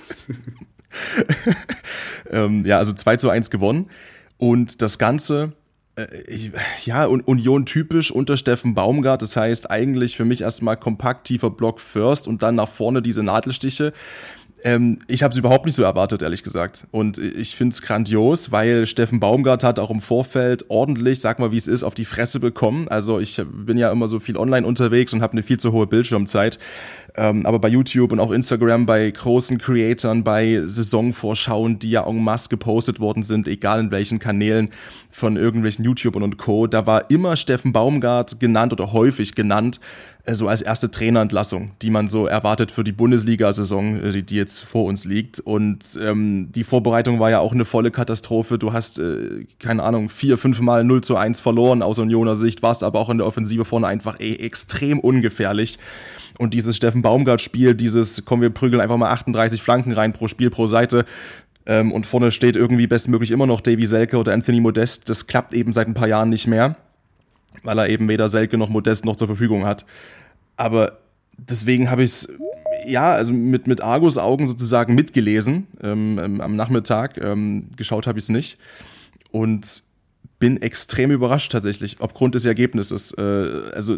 ähm, ja, also zwei zu eins gewonnen. Und das Ganze, äh, ich, ja, Union typisch unter Steffen Baumgart. Das heißt eigentlich für mich erstmal kompakt, tiefer Block first und dann nach vorne diese Nadelstiche. Ähm, ich habe es überhaupt nicht so erwartet, ehrlich gesagt. Und ich finde es grandios, weil Steffen Baumgart hat auch im Vorfeld ordentlich, sag mal wie es ist, auf die Fresse bekommen. Also ich bin ja immer so viel online unterwegs und habe eine viel zu hohe Bildschirmzeit. Ähm, aber bei YouTube und auch Instagram, bei großen Creatoren, bei Saisonvorschauen, die ja en masse gepostet worden sind, egal in welchen Kanälen von irgendwelchen YouTubern und Co., da war immer Steffen Baumgart genannt oder häufig genannt, äh, so als erste Trainerentlassung, die man so erwartet für die Bundesliga-Saison, äh, die, die jetzt vor uns liegt. Und ähm, die Vorbereitung war ja auch eine volle Katastrophe. Du hast, äh, keine Ahnung, vier, fünf Mal null zu eins verloren aus Unioner Sicht, warst aber auch in der Offensive vorne einfach ey, extrem ungefährlich. Und dieses Steffen Baumgart-Spiel, dieses, komm, wir prügeln einfach mal achtunddreißig Flanken rein pro Spiel, pro Seite, ähm, und vorne steht irgendwie bestmöglich immer noch Davy Selke oder Anthony Modest, das klappt eben seit ein paar Jahren nicht mehr, weil er eben weder Selke noch Modest noch zur Verfügung hat. Aber deswegen habe ich es, ja, also mit, mit Argus-Augen sozusagen mitgelesen, ähm, am Nachmittag, ähm, geschaut habe ich es nicht und bin extrem überrascht tatsächlich, aufgrund des Ergebnisses. Äh, also,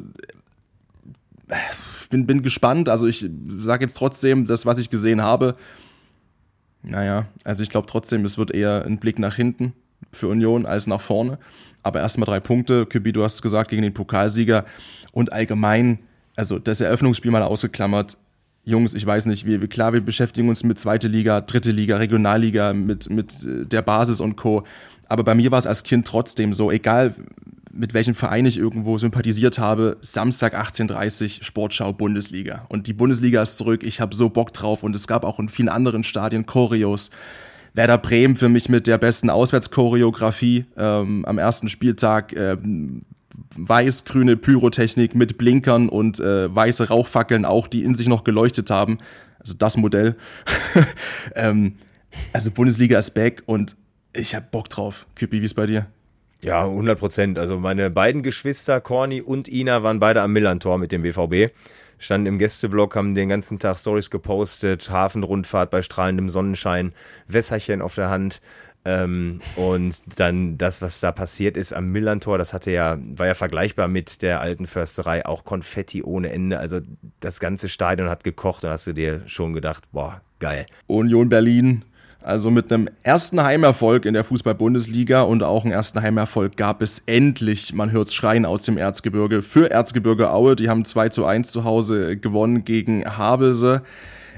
Ich bin, bin gespannt, also ich sage jetzt trotzdem, das, was ich gesehen habe, naja, also ich glaube trotzdem, es wird eher ein Blick nach hinten für Union als nach vorne, aber erstmal drei Punkte, Kübi, du hast gesagt, gegen den Pokalsieger und allgemein, also das Eröffnungsspiel mal ausgeklammert, Jungs, ich weiß nicht, wir, klar, wir beschäftigen uns mit zweite Liga, dritte Liga, Regionalliga, mit, mit der Basis und Co., aber bei mir war es als Kind trotzdem so, egal mit welchem Verein ich irgendwo sympathisiert habe, Samstag achtzehn Uhr dreißig, Sportschau, Bundesliga. Und die Bundesliga ist zurück, ich habe so Bock drauf und es gab auch in vielen anderen Stadien Choreos. Werder Bremen für mich mit der besten Auswärtschoreografie ähm, am ersten Spieltag, äh, weiß-grüne Pyrotechnik mit Blinkern und äh, weiße Rauchfackeln auch, die in sich noch geleuchtet haben. Also das Modell. ähm, also Bundesliga ist back und ich habe Bock drauf. Küppi, wie ist bei dir? Ja, hundert Prozent. Also meine beiden Geschwister, Corny und Ina, waren beide am Millantor mit dem B V B. Standen im Gästeblock, haben den ganzen Tag Stories gepostet, Hafenrundfahrt bei strahlendem Sonnenschein, Wässerchen auf der Hand. Ähm, und dann das, was da passiert ist am Millantor, das hatte ja, war ja vergleichbar mit der alten Försterei, auch Konfetti ohne Ende. Also das ganze Stadion hat gekocht und hast du dir schon gedacht, boah, geil. Union Berlin. Also mit einem ersten Heimerfolg in der Fußball-Bundesliga und auch einen ersten Heimerfolg gab es endlich, man hört's schreien aus dem Erzgebirge, für Erzgebirge Aue. Die haben zwei zu eins zu Hause gewonnen gegen Havelse.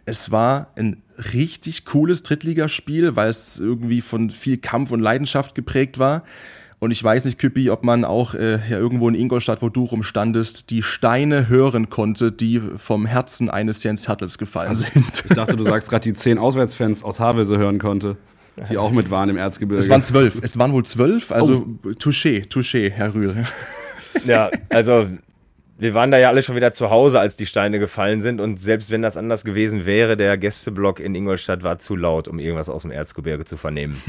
Es war ein richtig cooles Drittligaspiel, weil es irgendwie von viel Kampf und Leidenschaft geprägt war. Und ich weiß nicht, Küppi, ob man auch äh, ja, irgendwo in Ingolstadt, wo du rumstandest, die Steine hören konnte, die vom Herzen eines Jens Hertels gefallen sind. Ich dachte, du sagst gerade die zehn Auswärtsfans aus Havelse hören konnte, die auch mit waren im Erzgebirge. Es waren zwölf. Es waren wohl zwölf, also oh. Touché, Touché, Herr Rühl. Ja, also wir waren da ja alle schon wieder zu Hause, als die Steine gefallen sind. Und selbst wenn das anders gewesen wäre, der Gästeblock in Ingolstadt war zu laut, um irgendwas aus dem Erzgebirge zu vernehmen.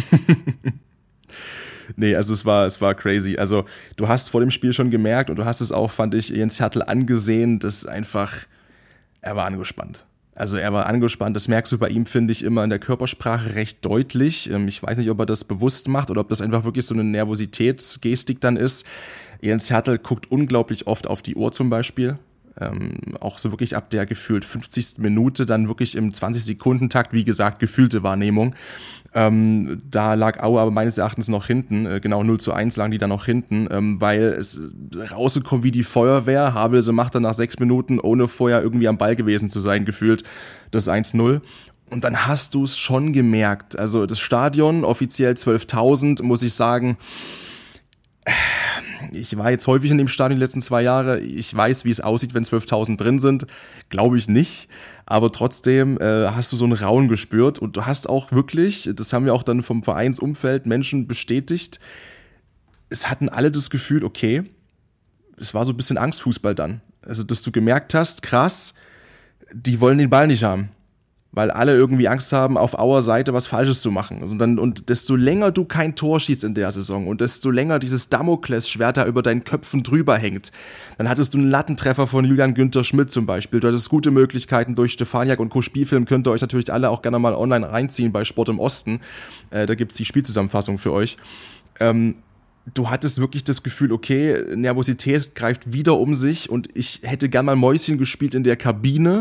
Nee, also es war, es war crazy. Also du hast vor dem Spiel schon gemerkt und du hast es auch, fand ich, Jens Hertel angesehen, dass einfach, er war angespannt. Also er war angespannt, das merkst du bei ihm, finde ich, immer in der Körpersprache recht deutlich. Ich weiß nicht, ob er das bewusst macht oder ob das einfach wirklich so eine Nervositätsgestik dann ist. Jens Hertel guckt unglaublich oft auf die Uhr zum Beispiel. Ähm, auch so wirklich ab der gefühlt fünfzigsten Minute, dann wirklich im zwanzig-Sekunden-Takt, wie gesagt, gefühlte Wahrnehmung. Ähm, da lag Aue aber meines Erachtens noch hinten, äh, genau null zu eins lagen die dann noch hinten, ähm, weil es rausgekommen wie die Feuerwehr. Havelse macht dann nach sechs Minuten, ohne vorher irgendwie am Ball gewesen zu sein, gefühlt das eins null. Und dann hast du es schon gemerkt. Also das Stadion, offiziell zwölftausend, muss ich sagen, ich war jetzt häufig in dem Stadion die letzten zwei Jahre. Ich weiß, wie es aussieht, wenn zwölftausend drin sind. Glaube ich nicht. Aber trotzdem äh, hast du so einen Raun gespürt. Und du hast auch wirklich, das haben wir auch dann vom Vereinsumfeld Menschen bestätigt, es hatten alle das Gefühl, okay, es war so ein bisschen Angstfußball dann. Also, dass du gemerkt hast, krass, die wollen den Ball nicht haben. Weil alle irgendwie Angst haben, auf Auer Seite was Falsches zu machen. Also dann, und desto länger du kein Tor schießt in der Saison und desto länger dieses Damoklesschwert da über deinen Köpfen drüber hängt, dann hattest du einen Lattentreffer von Julian Günther Schmidt zum Beispiel. Du hattest gute Möglichkeiten durch Stefaniak und Co. Spielfilm, könnt ihr euch natürlich alle auch gerne mal online reinziehen bei Sport im Osten. Äh, da gibt's die Spielzusammenfassung für euch. Ähm, du hattest wirklich das Gefühl, okay, Nervosität greift wieder um sich und ich hätte gern mal Mäuschen gespielt in der Kabine,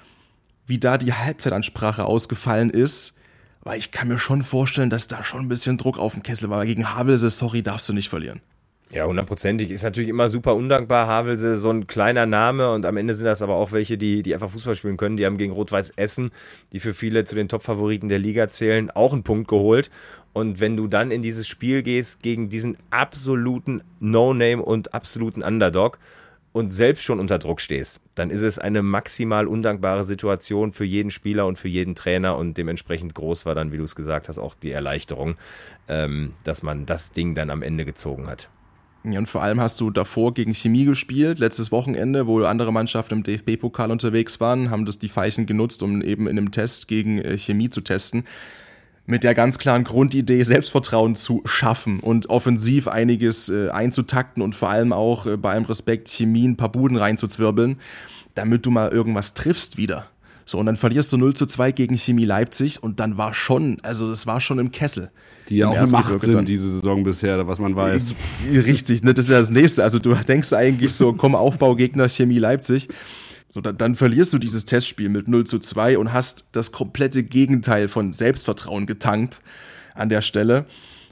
wie da die Halbzeitansprache ausgefallen ist, weil ich kann mir schon vorstellen, dass da schon ein bisschen Druck auf dem Kessel war. Gegen Havelse, sorry, darfst du nicht verlieren. Ja, hundertprozentig. Ist natürlich immer super undankbar, Havelse, so ein kleiner Name und am Ende sind das aber auch welche, die, die einfach Fußball spielen können. Die haben gegen Rot-Weiß Essen, die für viele zu den Top-Favoriten der Liga zählen, auch einen Punkt geholt. Und wenn du dann in dieses Spiel gehst gegen diesen absoluten No-Name und absoluten Underdog, und selbst schon unter Druck stehst, dann ist es eine maximal undankbare Situation für jeden Spieler und für jeden Trainer und dementsprechend groß war dann, wie du es gesagt hast, auch die Erleichterung, ähm, dass man das Ding dann am Ende gezogen hat. Ja, und vor allem hast du davor gegen Chemie gespielt, letztes Wochenende, wo andere Mannschaften im D F B-Pokal unterwegs waren, haben das die Veilchen genutzt, um eben in einem Test gegen äh, Chemie zu testen. Mit der ganz klaren Grundidee, Selbstvertrauen zu schaffen und offensiv einiges äh, einzutakten und vor allem auch äh, bei allem Respekt Chemie ein paar Buden reinzuzwirbeln, damit du mal irgendwas triffst wieder. So, und dann verlierst du null zu zwei gegen Chemie Leipzig und dann war schon, also es war schon im Kessel. Die ja auch eine Macht sind diese Saison bisher, was man weiß. Richtig, ne, das ist ja das Nächste. Also du denkst eigentlich so, komm, Aufbaugegner Chemie Leipzig. So, dann, dann verlierst du dieses Testspiel mit null zu zwei und hast das komplette Gegenteil von Selbstvertrauen getankt an der Stelle.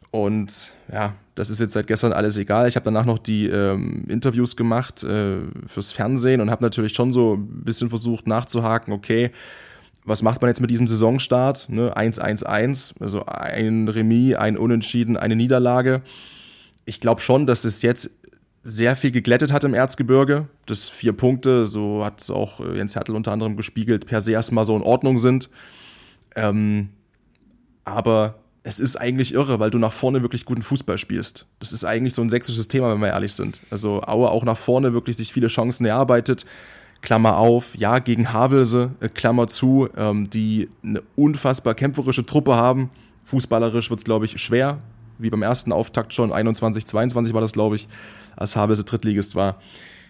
Und ja, das ist jetzt seit gestern alles egal. Ich habe danach noch die ähm, Interviews gemacht äh, fürs Fernsehen und habe natürlich schon so ein bisschen versucht nachzuhaken, okay, was macht man jetzt mit diesem Saisonstart? Ne? eins eins eins, also ein Remis, ein Unentschieden, eine Niederlage. Ich glaube schon, dass es jetzt sehr viel geglättet hat im Erzgebirge, dass vier Punkte, so hat es auch Jens Hertel unter anderem gespiegelt, per se erstmal so in Ordnung sind. Ähm, aber es ist eigentlich irre, weil du nach vorne wirklich guten Fußball spielst. Das ist eigentlich so ein sächsisches Thema, wenn wir ehrlich sind. Also Aue auch nach vorne wirklich sich viele Chancen erarbeitet. Klammer auf, ja, gegen Havelse, äh, Klammer zu, ähm, die eine unfassbar kämpferische Truppe haben. Fußballerisch wird es, glaube ich, schwer, wie beim ersten Auftakt schon, einundzwanzig zweiundzwanzig war das, glaube ich, als Havelse Drittligist war.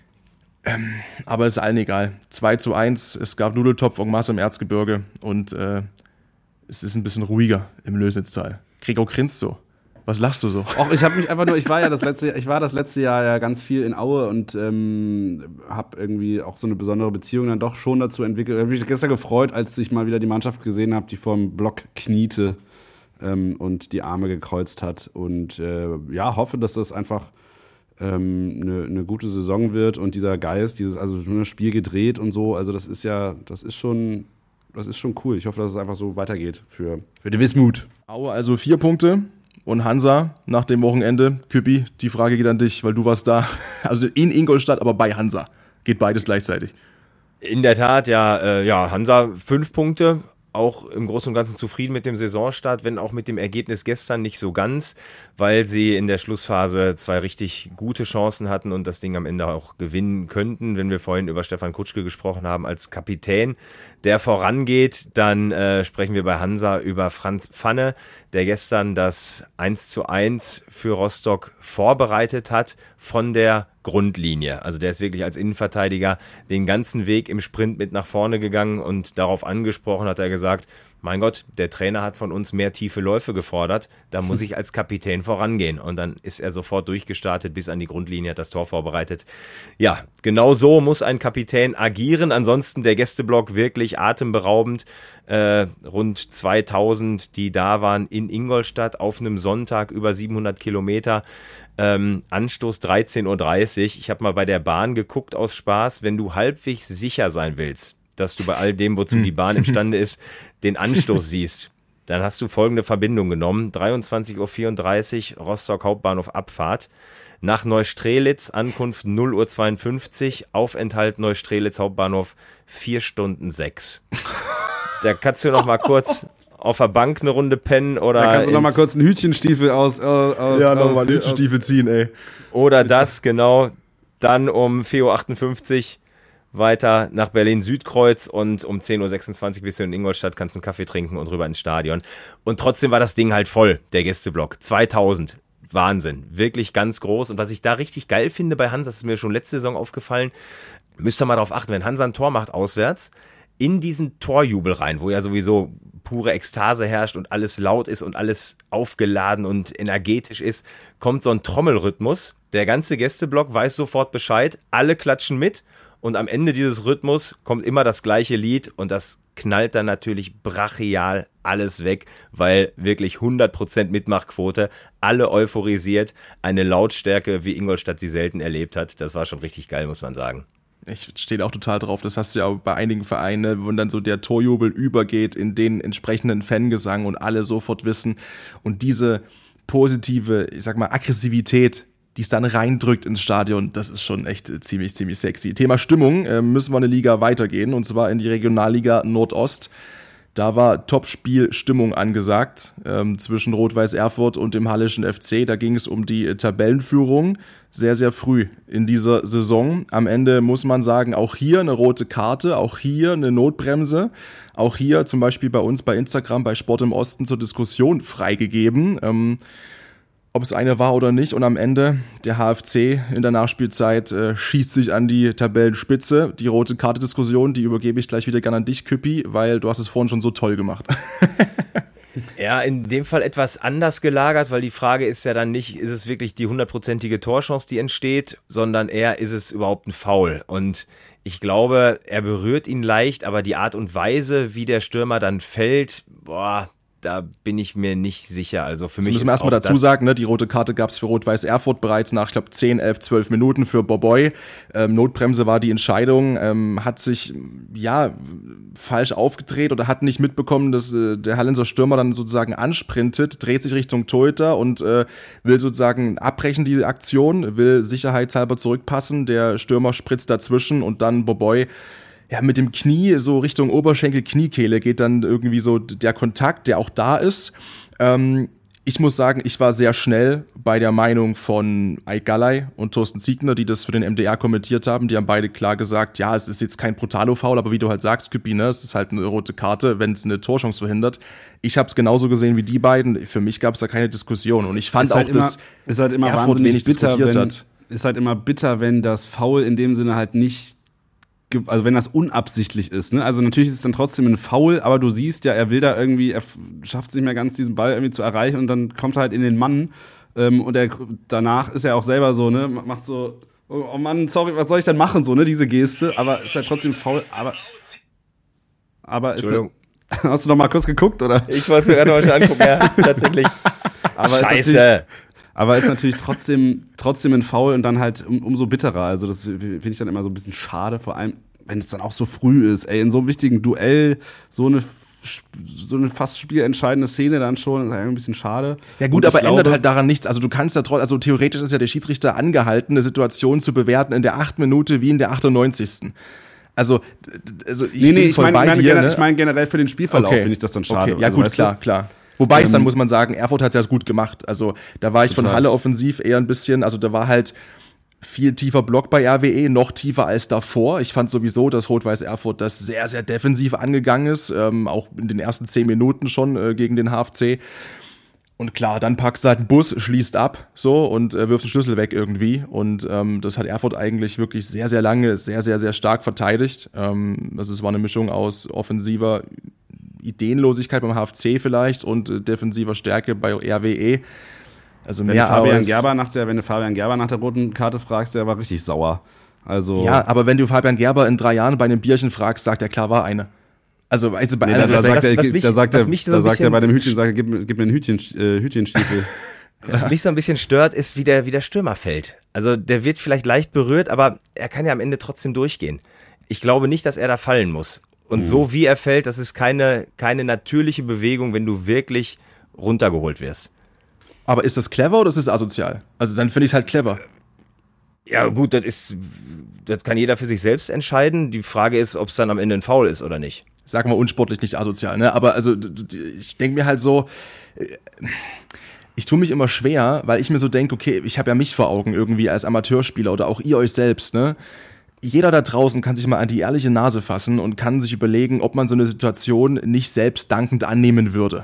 Ähm, aber ist allen egal. zwei zu eins, es gab Nudeltopf en masse im Erzgebirge und äh, es ist ein bisschen ruhiger im Lösnitztal. Gregor grinst so. Was lachst du so? Och, ich habe mich einfach nur, ich war ja das letzte, ich war das letzte Jahr ja ganz viel in Aue und ähm, habe irgendwie auch so eine besondere Beziehung dann doch schon dazu entwickelt. Ich habe mich gestern gefreut, als ich mal wieder die Mannschaft gesehen habe, die vor dem Block kniete ähm, und die Arme gekreuzt hat. Und äh, ja, hoffe, dass das einfach ähm, eine, eine gute Saison wird und dieser Geist, dieses also ein Spiel gedreht und so, also das ist ja, das ist schon das ist schon cool. Ich hoffe, dass es einfach so weitergeht für, für die Wismut. Aue also vier Punkte und Hansa nach dem Wochenende. Küppi, die Frage geht an dich, weil du warst da. Also in Ingolstadt, aber bei Hansa. Geht beides gleichzeitig. In der Tat, ja, äh, ja, Hansa fünf Punkte. Auch im Großen und Ganzen zufrieden mit dem Saisonstart, wenn auch mit dem Ergebnis gestern nicht so ganz, weil sie in der Schlussphase zwei richtig gute Chancen hatten und das Ding am Ende auch gewinnen könnten. Wenn wir vorhin über Stefan Kutschke gesprochen haben als Kapitän, der vorangeht, dann äh, sprechen wir bei Hansa über Franz Pfanne, der gestern das eins zu eins für Rostock vorbereitet hat von der Grundlinie. Also der ist wirklich als Innenverteidiger den ganzen Weg im Sprint mit nach vorne gegangen und darauf angesprochen hat er gesagt, mein Gott, der Trainer hat von uns mehr tiefe Läufe gefordert, da muss ich als Kapitän vorangehen. Und dann ist er sofort durchgestartet bis an die Grundlinie, hat das Tor vorbereitet. Ja, genau so muss ein Kapitän agieren. Ansonsten der Gästeblock wirklich atemberaubend. Äh, rund zweitausend, die da waren in Ingolstadt auf einem Sonntag, über siebenhundert Kilometer. Ähm, Anstoß dreizehn Uhr dreißig. Ich habe mal bei der Bahn geguckt aus Spaß, wenn du halbwegs sicher sein willst, dass du bei all dem, wozu die Bahn imstande ist, den Anstoß siehst, dann hast du folgende Verbindung genommen. dreiundzwanzig Uhr vierunddreißig, Rostock Hauptbahnhof Abfahrt. Nach Neustrelitz, Ankunft null Uhr zweiundfünfzig, Aufenthalt Neustrelitz Hauptbahnhof vier Stunden sechs. Da kannst du noch mal kurz auf der Bank eine Runde pennen oder. Da kannst du noch mal kurz einen Hütchenstiefel aus. aus ja, aus, nochmal einen Hütchenstiefel ziehen, ey. Oder das, genau. Dann um vier Uhr achtundfünfzig weiter nach Berlin-Südkreuz und um zehn Uhr sechsundzwanzig bist du in Ingolstadt, kannst einen Kaffee trinken und rüber ins Stadion. Und trotzdem war das Ding halt voll, der Gästeblock. zweitausend. Wahnsinn. Wirklich ganz groß. Und was ich da richtig geil finde bei Hansa, das ist mir schon letzte Saison aufgefallen, müsst ihr mal darauf achten, wenn Hansa ein Tor macht auswärts, in diesen Torjubel rein, wo ja sowieso pure Ekstase herrscht und alles laut ist und alles aufgeladen und energetisch ist, kommt so ein Trommelrhythmus. Der ganze Gästeblock weiß sofort Bescheid, alle klatschen mit und am Ende dieses Rhythmus kommt immer das gleiche Lied und das knallt dann natürlich brachial alles weg, weil wirklich hundert Prozent Mitmachquote, alle euphorisiert, eine Lautstärke, wie Ingolstadt sie selten erlebt hat. Das war schon richtig geil, muss man sagen. Ich stehe auch total drauf, das hast du ja auch bei einigen Vereinen, wo dann so der Torjubel übergeht in den entsprechenden Fangesang und alle sofort wissen und diese positive, ich sag mal, Aggressivität, die es dann reindrückt ins Stadion, das ist schon echt ziemlich, ziemlich sexy. Thema Stimmung, äh, müssen wir eine Liga weitergehen und zwar in die Regionalliga Nordost. Da war Topspiel-Stimmung angesagt ähm, zwischen Rot-Weiß Erfurt und dem Hallischen F C. Da ging es um die äh, Tabellenführung sehr, sehr früh in dieser Saison. Am Ende muss man sagen, auch hier eine rote Karte, auch hier eine Notbremse. Auch hier zum Beispiel bei uns bei Instagram, bei Sport im Osten zur Diskussion freigegeben. Ähm, ob es eine war oder nicht. Und am Ende der H F C in der Nachspielzeit äh, schießt sich an die Tabellenspitze. Die rote Karte-Diskussion, die übergebe ich gleich wieder gerne an dich, Küppi, weil du hast es vorhin schon so toll gemacht. Ja, in dem Fall etwas anders gelagert, weil die Frage ist ja dann nicht, ist es wirklich die hundertprozentige Torchance, die entsteht, sondern eher, ist es überhaupt ein Foul? Und ich glaube, er berührt ihn leicht, aber die Art und Weise, wie der Stürmer dann fällt, boah, da bin ich mir nicht sicher. Also für das mich müssen wir erstmal dazu sagen, ne, die rote Karte gab es für Rot-Weiß Erfurt bereits nach, ich glaube, zehn, elf, zwölf Minuten für Boboy. Ähm, Notbremse war die Entscheidung, ähm, hat sich, ja, falsch aufgedreht oder hat nicht mitbekommen, dass äh, der Hallenser Stürmer dann sozusagen ansprintet, dreht sich Richtung Torhüter und äh, will sozusagen abbrechen die Aktion, will sicherheitshalber zurückpassen. Der Stürmer spritzt dazwischen und dann Boboy, ja, mit dem Knie so Richtung Oberschenkel, Kniekehle geht dann irgendwie so der Kontakt, der auch da ist. Ähm, ich muss sagen, ich war sehr schnell bei der Meinung von Aik Galay und Thorsten Ziegner, die das für den M D R kommentiert haben. Die haben beide klar gesagt, ja, es ist jetzt kein Brutalo-Foul, aber wie du halt sagst, Küppi, ne, es ist halt eine rote Karte, wenn es eine Torchance verhindert. Ich habe es genauso gesehen wie die beiden. Für mich gab es da keine Diskussion. Und ich fand halt auch, dass ist halt immer Erfurt wenig bitter, diskutiert wenn, hat. Ist halt immer bitter, wenn das Foul in dem Sinne halt nicht, also wenn das unabsichtlich ist, ne? Also natürlich ist es dann trotzdem ein Foul, aber du siehst ja, er will da irgendwie, er schafft es nicht mehr ganz, diesen Ball irgendwie zu erreichen und dann kommt er halt in den Mann ähm, und er, danach ist er auch selber so, ne, macht so, oh, oh Mann, sorry, was soll ich denn machen, so, ne, diese Geste, aber ist halt trotzdem Foul, aber aber ist Entschuldigung. Da, hast du noch mal kurz geguckt, oder? Ich wollte mir gerade mal schon angucken, ja, tatsächlich. Aber Scheiße. Aber ist natürlich trotzdem, trotzdem ein Foul und dann halt um, umso bitterer. Also das finde ich dann immer so ein bisschen schade. Vor allem, wenn es dann auch so früh ist, ey, in so einem wichtigen Duell so eine so eine fast spielentscheidende Szene dann schon, ist eigentlich ein bisschen schade. Ja gut, aber glaube, ändert halt daran nichts. Also du kannst ja trotzdem, also theoretisch ist ja der Schiedsrichter angehalten, eine Situation zu bewerten in der achten Minute wie in der achtundneunzigsten Also, also ich nee, nee, bin ich voll meine bei mein, dir, mein, ne? ich mein generell für den Spielverlauf okay. finde ich das dann schade. Okay. Ja also, gut, klar, du? klar. Wobei es dann, muss man sagen, Erfurt hat es ja gut gemacht. Also da war ich total. Von Halle offensiv eher ein bisschen, also da war halt viel tiefer Block bei R W E, noch tiefer als davor. Ich fand sowieso, dass Rot-Weiß Erfurt das sehr, sehr defensiv angegangen ist, ähm, auch in den ersten zehn Minuten schon äh, gegen den H F C. Und klar, dann packst du halt einen Bus, schließt ab, so, und äh, wirfst den Schlüssel weg irgendwie. Und ähm, das hat Erfurt eigentlich wirklich sehr, sehr lange, sehr, sehr, sehr stark verteidigt. Ähm, also es war eine Mischung aus offensiver Ideenlosigkeit beim H F C vielleicht und äh, defensiver Stärke bei R W E. Also wenn, mehr du Fabian als, Gerber nach der, wenn du Fabian Gerber nach der roten Karte fragst, der war richtig sauer. Also ja, aber wenn du Fabian Gerber in drei Jahren bei einem Bierchen fragst, sagt er, klar, war eine. Also, weißt du, bei nee, einer da, sagt was, er, was mich, da sagt er, mich so da sagt er bei dem Hütchen, Hütchen, sagt er, gib, gib mir einen Hütchen, äh, Hütchenstiefel. Was ja. mich so ein bisschen stört, ist, wie der, wie der Stürmer fällt. Also der wird vielleicht leicht berührt, aber er kann ja am Ende trotzdem durchgehen. Ich glaube nicht, dass er da fallen muss. Und mhm. so wie er fällt, das ist keine, keine natürliche Bewegung, wenn du wirklich runtergeholt wirst. Aber ist das clever oder ist das asozial? Also dann finde ich es halt clever. Ja gut, das ist, das kann jeder für sich selbst entscheiden. Die Frage ist, ob es dann am Ende ein Foul ist oder nicht. Sagen wir unsportlich, nicht asozial, ne? Aber also ich denke mir halt so, ich tue mich immer schwer, weil ich mir so denke, okay, ich habe ja mich vor Augen irgendwie als Amateurspieler oder auch ihr euch selbst, ne? Jeder da draußen kann sich mal an die ehrliche Nase fassen und kann sich überlegen, ob man so eine Situation nicht selbst dankend annehmen würde.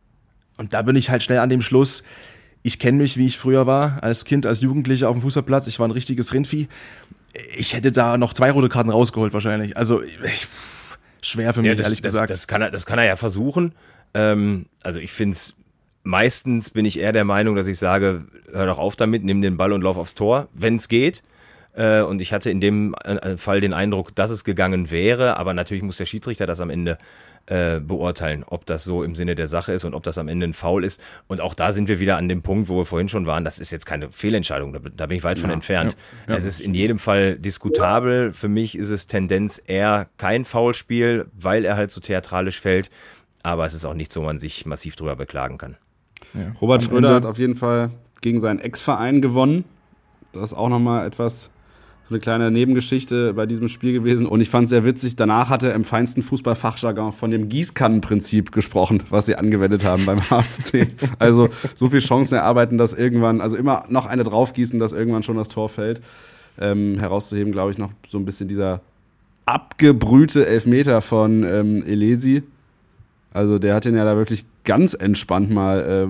Und da bin ich halt schnell an dem Schluss, ich kenne mich, wie ich früher war, als Kind, als Jugendlicher auf dem Fußballplatz, ich war ein richtiges Rindvieh. Ich hätte da noch zwei rote Karten rausgeholt wahrscheinlich. Also ich, schwer für mich, ja, das, ehrlich das, gesagt. Das kann er, das kann er ja versuchen. Ähm, also ich finde es, meistens bin ich eher der Meinung, dass ich sage, hör doch auf damit, nimm den Ball und lauf aufs Tor, wenn es geht. Äh, und ich hatte in dem Fall den Eindruck, dass es gegangen wäre, aber natürlich muss der Schiedsrichter das am Ende äh, beurteilen, ob das so im Sinne der Sache ist und ob das am Ende ein Foul ist. Und auch da sind wir wieder an dem Punkt, wo wir vorhin schon waren, das ist jetzt keine Fehlentscheidung, da, da bin ich weit ja, von entfernt. Ja, ja. Es ist in jedem Fall diskutabel. Für mich ist es Tendenz eher kein Foulspiel, weil er halt so theatralisch fällt. Aber es ist auch nichts, wo man sich massiv drüber beklagen kann. Ja. Robert Schröder hat auf jeden Fall gegen seinen Ex-Verein gewonnen. Das ist auch nochmal etwas, so eine kleine Nebengeschichte bei diesem Spiel gewesen. Und ich fand es sehr witzig, danach hat er im feinsten Fußballfachjargon von dem Gießkannenprinzip gesprochen, was sie angewendet haben beim H F C. Also so viele Chancen erarbeiten, dass irgendwann, also immer noch eine draufgießen, dass irgendwann schon das Tor fällt. Ähm, herauszuheben, glaube ich, noch so ein bisschen dieser abgebrühte Elfmeter von ähm, Elesi. Also der hat den ja da wirklich ganz entspannt mal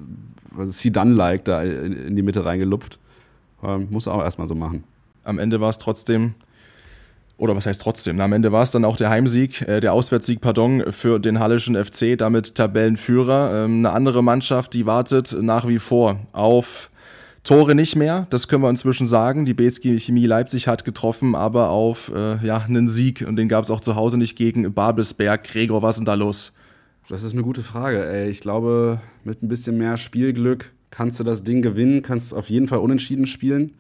äh, See-Done-like da in, in die Mitte reingelupft. Ähm, muss er auch erstmal so machen. Am Ende war es trotzdem, oder was heißt trotzdem, am Ende war es dann auch der Heimsieg, äh, der Auswärtssieg, pardon, für den Hallischen F C, damit Tabellenführer. Ähm, eine andere Mannschaft, die wartet nach wie vor auf Tore nicht mehr, das können wir inzwischen sagen. Die B S G Chemie Leipzig hat getroffen, aber auf äh, ja, einen Sieg, und den gab es auch zu Hause nicht, gegen Babelsberg. Gregor, was ist denn da los? Das ist eine gute Frage, ey. Ich glaube, mit ein bisschen mehr Spielglück kannst du das Ding gewinnen, kannst auf jeden Fall unentschieden spielen.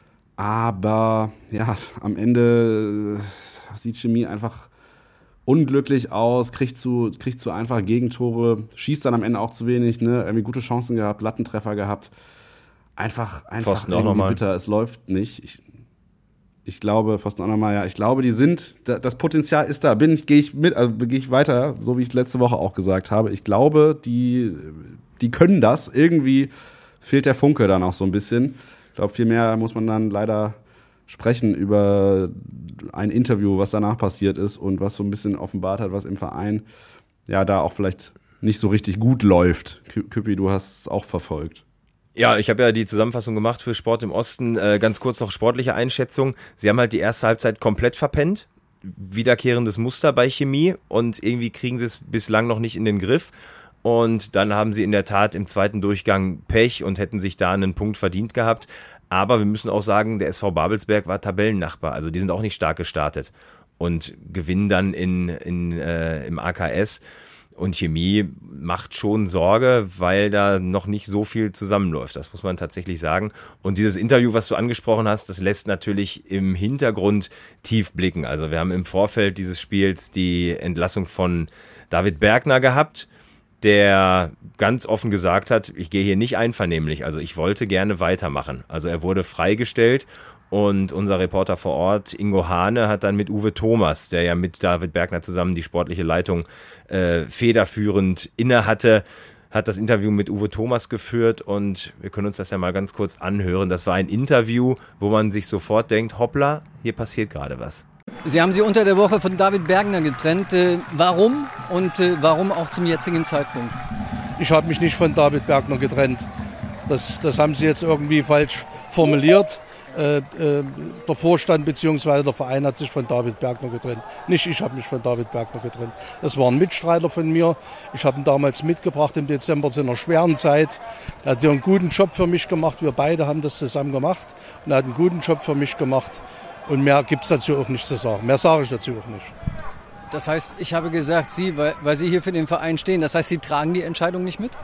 Aber ja, am Ende sieht Chemie einfach unglücklich aus, kriegt zu, kriegt zu einfach Gegentore, schießt dann am Ende auch zu wenig, ne? Irgendwie gute Chancen gehabt, Lattentreffer gehabt. Einfach, einfach Pfosten auch nochmal. Bitter, es läuft nicht. Ich, ich glaube, Pfosten auch nochmal, ja, ich glaube, die sind, das Potenzial ist da. Bin ich, gehe ich mit, also gehe ich weiter, so wie ich letzte Woche auch gesagt habe. Ich glaube, die, die können das. Irgendwie fehlt der Funke dann auch so ein bisschen. Ich glaube, viel mehr muss man dann leider sprechen über ein Interview, was danach passiert ist und was so ein bisschen offenbart hat, was im Verein ja da auch vielleicht nicht so richtig gut läuft. Küppi, du hast es auch verfolgt. Ja, ich habe ja die Zusammenfassung gemacht für Sport im Osten. Äh, ganz kurz noch sportliche Einschätzung. Sie haben halt die erste Halbzeit komplett verpennt. Wiederkehrendes Muster bei Chemie und irgendwie kriegen sie es bislang noch nicht in den Griff. Und dann haben sie in der Tat im zweiten Durchgang Pech und hätten sich da einen Punkt verdient gehabt. Aber wir müssen auch sagen, der S V Babelsberg war Tabellennachbar. Also die sind auch nicht stark gestartet und gewinnen dann in, in, äh, im A K S. und Chemie macht schon Sorge, weil da noch nicht so viel zusammenläuft. Das muss man tatsächlich sagen. Und dieses Interview, was du angesprochen hast, das lässt natürlich im Hintergrund tief blicken. Also wir haben im Vorfeld dieses Spiels die Entlassung von David Bergner gehabt, der ganz offen gesagt hat, ich gehe hier nicht einvernehmlich. Also ich wollte gerne weitermachen. Also er wurde freigestellt. Und unser Reporter vor Ort, Ingo Hane, hat dann mit Uwe Thomas, der ja mit David Bergner zusammen die sportliche Leitung äh, federführend inne hatte, hat das Interview mit Uwe Thomas geführt und wir können uns das ja mal ganz kurz anhören. Das war ein Interview, wo man sich sofort denkt, hoppla, hier passiert gerade was. Sie haben sich unter der Woche von David Bergner getrennt. Äh, warum und äh, warum auch zum jetzigen Zeitpunkt? Ich habe mich nicht von David Bergner getrennt. Das, das haben Sie jetzt irgendwie falsch formuliert. Äh, äh, der Vorstand bzw. der Verein hat sich von David Bergner getrennt. Nicht ich habe mich von David Bergner getrennt. Das war ein Mitstreiter von mir. Ich habe ihn damals mitgebracht im Dezember zu einer schweren Zeit. Er hat ja einen guten Job für mich gemacht. Wir beide haben das zusammen gemacht. Und er hat einen guten Job für mich gemacht. Und mehr gibt es dazu auch nicht zu sagen. Mehr sage ich dazu auch nicht. Das heißt, ich habe gesagt, Sie, weil, weil Sie hier für den Verein stehen, das heißt, Sie tragen die Entscheidung nicht mit?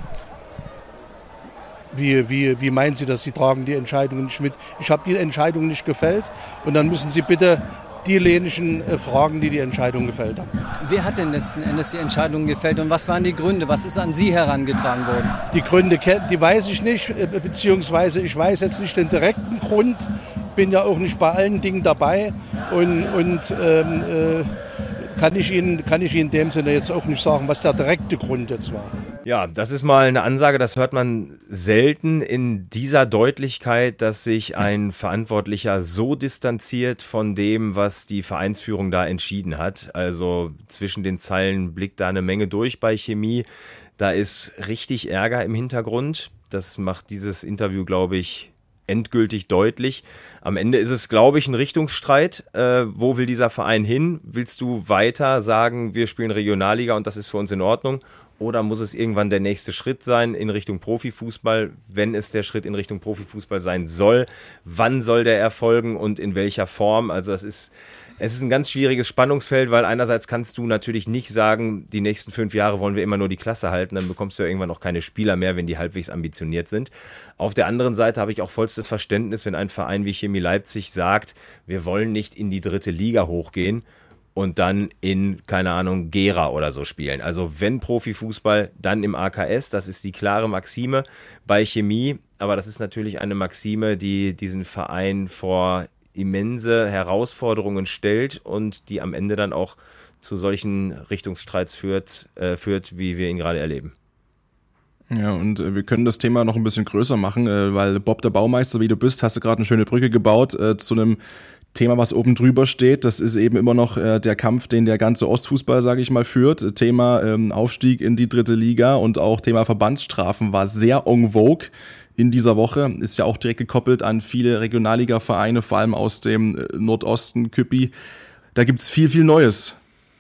Wie, wie, wie meinen Sie das? Sie tragen die Entscheidung nicht mit. Ich habe die Entscheidung nicht gefällt und dann müssen Sie bitte diejenigen äh, fragen, die die Entscheidung gefällt haben. Wer hat denn letzten Endes die Entscheidung gefällt und was waren die Gründe? Was ist an Sie herangetragen worden? Die Gründe, die weiß ich nicht, äh, beziehungsweise ich weiß jetzt nicht den direkten Grund. Bin ja auch nicht bei allen Dingen dabei und, und ähm, äh, kann ich Ihnen, kann ich Ihnen in dem Sinne jetzt auch nicht sagen, was der direkte Grund jetzt war. Ja, das ist mal eine Ansage, das hört man selten in dieser Deutlichkeit, dass sich ein Verantwortlicher so distanziert von dem, was die Vereinsführung da entschieden hat. Also zwischen den Zeilen blickt da eine Menge durch bei Chemie. Da ist richtig Ärger im Hintergrund. Das macht dieses Interview, glaube ich, endgültig deutlich. Am Ende ist es, glaube ich, ein Richtungsstreit. Äh, wo will dieser Verein hin? Willst du weiter sagen, wir spielen Regionalliga und das ist für uns in Ordnung? Oder muss es irgendwann der nächste Schritt sein in Richtung Profifußball? Wenn es der Schritt in Richtung Profifußball sein soll, wann soll der erfolgen und in welcher Form? Also es ist, es ist ein ganz schwieriges Spannungsfeld, weil einerseits kannst du natürlich nicht sagen, die nächsten fünf Jahre wollen wir immer nur die Klasse halten, dann bekommst du ja irgendwann auch keine Spieler mehr, wenn die halbwegs ambitioniert sind. Auf der anderen Seite habe ich auch vollstes Verständnis, wenn ein Verein wie Chemie Leipzig sagt, wir wollen nicht in die dritte Liga hochgehen und dann in, keine Ahnung, Gera oder so spielen. Also wenn Profifußball, dann im A K S, das ist die klare Maxime bei Chemie, aber das ist natürlich eine Maxime, die diesen Verein vor immense Herausforderungen stellt und die am Ende dann auch zu solchen Richtungsstreits führt, äh, führt, wie wir ihn gerade erleben. Ja, und äh, wir können das Thema noch ein bisschen größer machen, äh, weil Bob, der Baumeister, wie du bist, hast du gerade eine schöne Brücke gebaut äh, zu einem Thema, was oben drüber steht. Das ist eben immer noch äh, der Kampf, den der ganze Ostfußball, sage ich mal, führt. Thema ähm, Aufstieg in die dritte Liga und auch Thema Verbandsstrafen war sehr en vogue in dieser Woche. Ist ja auch direkt gekoppelt an viele Regionalliga-Vereine, vor allem aus dem äh, Nordosten, Küppi. Da gibt's viel, viel Neues.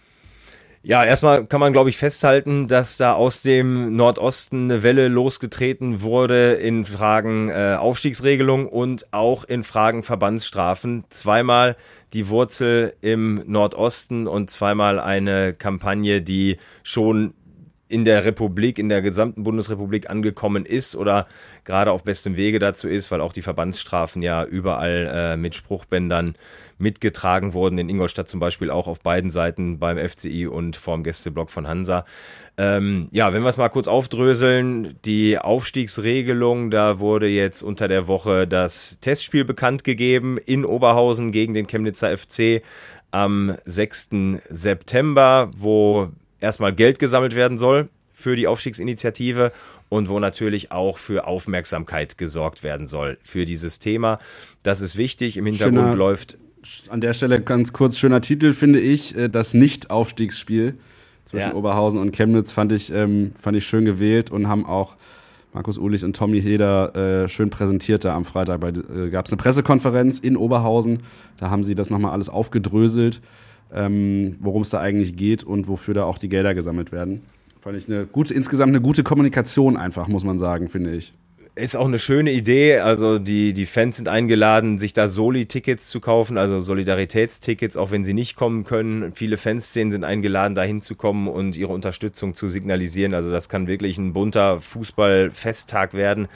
Ja, erstmal kann man, glaube ich, festhalten, dass da aus dem Nordosten eine Welle losgetreten wurde in Fragen äh, Aufstiegsregelung und auch in Fragen Verbandsstrafen. Zweimal die Wurzel im Nordosten und zweimal eine Kampagne, die schon in der Republik, in der gesamten Bundesrepublik angekommen ist oder gerade auf bestem Wege dazu ist, weil auch die Verbandsstrafen ja überall äh, mit Spruchbändern mitgetragen wurden, in Ingolstadt zum Beispiel auch auf beiden Seiten beim F C I und vorm Gästeblock von Hansa. Ähm, ja, wenn wir es mal kurz aufdröseln, die Aufstiegsregelung, da wurde jetzt unter der Woche das Testspiel bekannt gegeben in Oberhausen gegen den Chemnitzer F C am sechsten September, wo erstmal Geld gesammelt werden soll für die Aufstiegsinitiative und wo natürlich auch für Aufmerksamkeit gesorgt werden soll für dieses Thema. Das ist wichtig. Im Hintergrund schöner, läuft... An der Stelle ganz kurz, schöner Titel, finde ich, das Nicht-Aufstiegsspiel zwischen ja. Oberhausen und Chemnitz fand ich, ähm, fand ich schön gewählt und haben auch Markus Ulich und Tommy Heder äh, schön präsentiert da am Freitag. Äh, gab es eine Pressekonferenz in Oberhausen, da haben sie das nochmal alles aufgedröselt, ähm, worum es da eigentlich geht und wofür da auch die Gelder gesammelt werden. Fand ich eine gute, insgesamt eine gute Kommunikation einfach, muss man sagen, finde ich. Ist auch eine schöne Idee, also die, die Fans sind eingeladen, sich da Soli-Tickets zu kaufen, also Solidaritätstickets, auch wenn sie nicht kommen können. Viele Fanszenen sind eingeladen, da hinzukommen und ihre Unterstützung zu signalisieren. Also das kann wirklich ein bunter Fußball-Festtag werden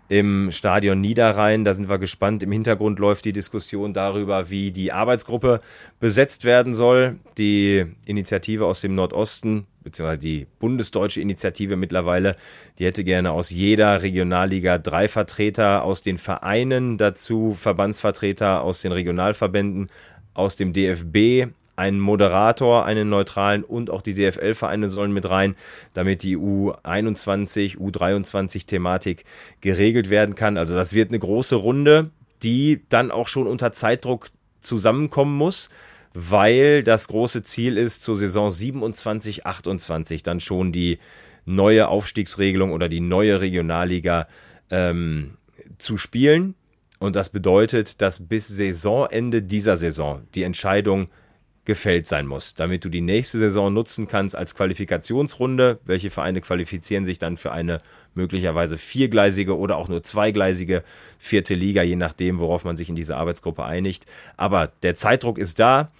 im Stadion Niederrhein. Da sind wir gespannt. Im Hintergrund läuft die Diskussion darüber, wie die Arbeitsgruppe besetzt werden soll. Die Initiative aus dem Nordosten, beziehungsweise die bundesdeutsche Initiative mittlerweile, die hätte gerne aus jeder Regionalliga drei Vertreter aus den Vereinen, dazu Verbandsvertreter aus den Regionalverbänden, aus dem D F B, einen Moderator, einen neutralen und auch die D F L-Vereine sollen mit rein, damit die U einundzwanzig, U dreiundzwanzig-Thematik geregelt werden kann. Also das wird eine große Runde, die dann auch schon unter Zeitdruck zusammenkommen muss, weil das große Ziel ist, zur Saison siebenundzwanzig achtundzwanzig dann schon die neue Aufstiegsregelung oder die neue Regionalliga ähm, zu spielen. Und das bedeutet, dass bis Saisonende dieser Saison die Entscheidung gefällt sein muss, damit du die nächste Saison nutzen kannst als Qualifikationsrunde. Welche Vereine qualifizieren sich dann für eine möglicherweise viergleisige oder auch nur zweigleisige vierte Liga, je nachdem, worauf man sich in dieser Arbeitsgruppe einigt. Aber der Zeitdruck ist da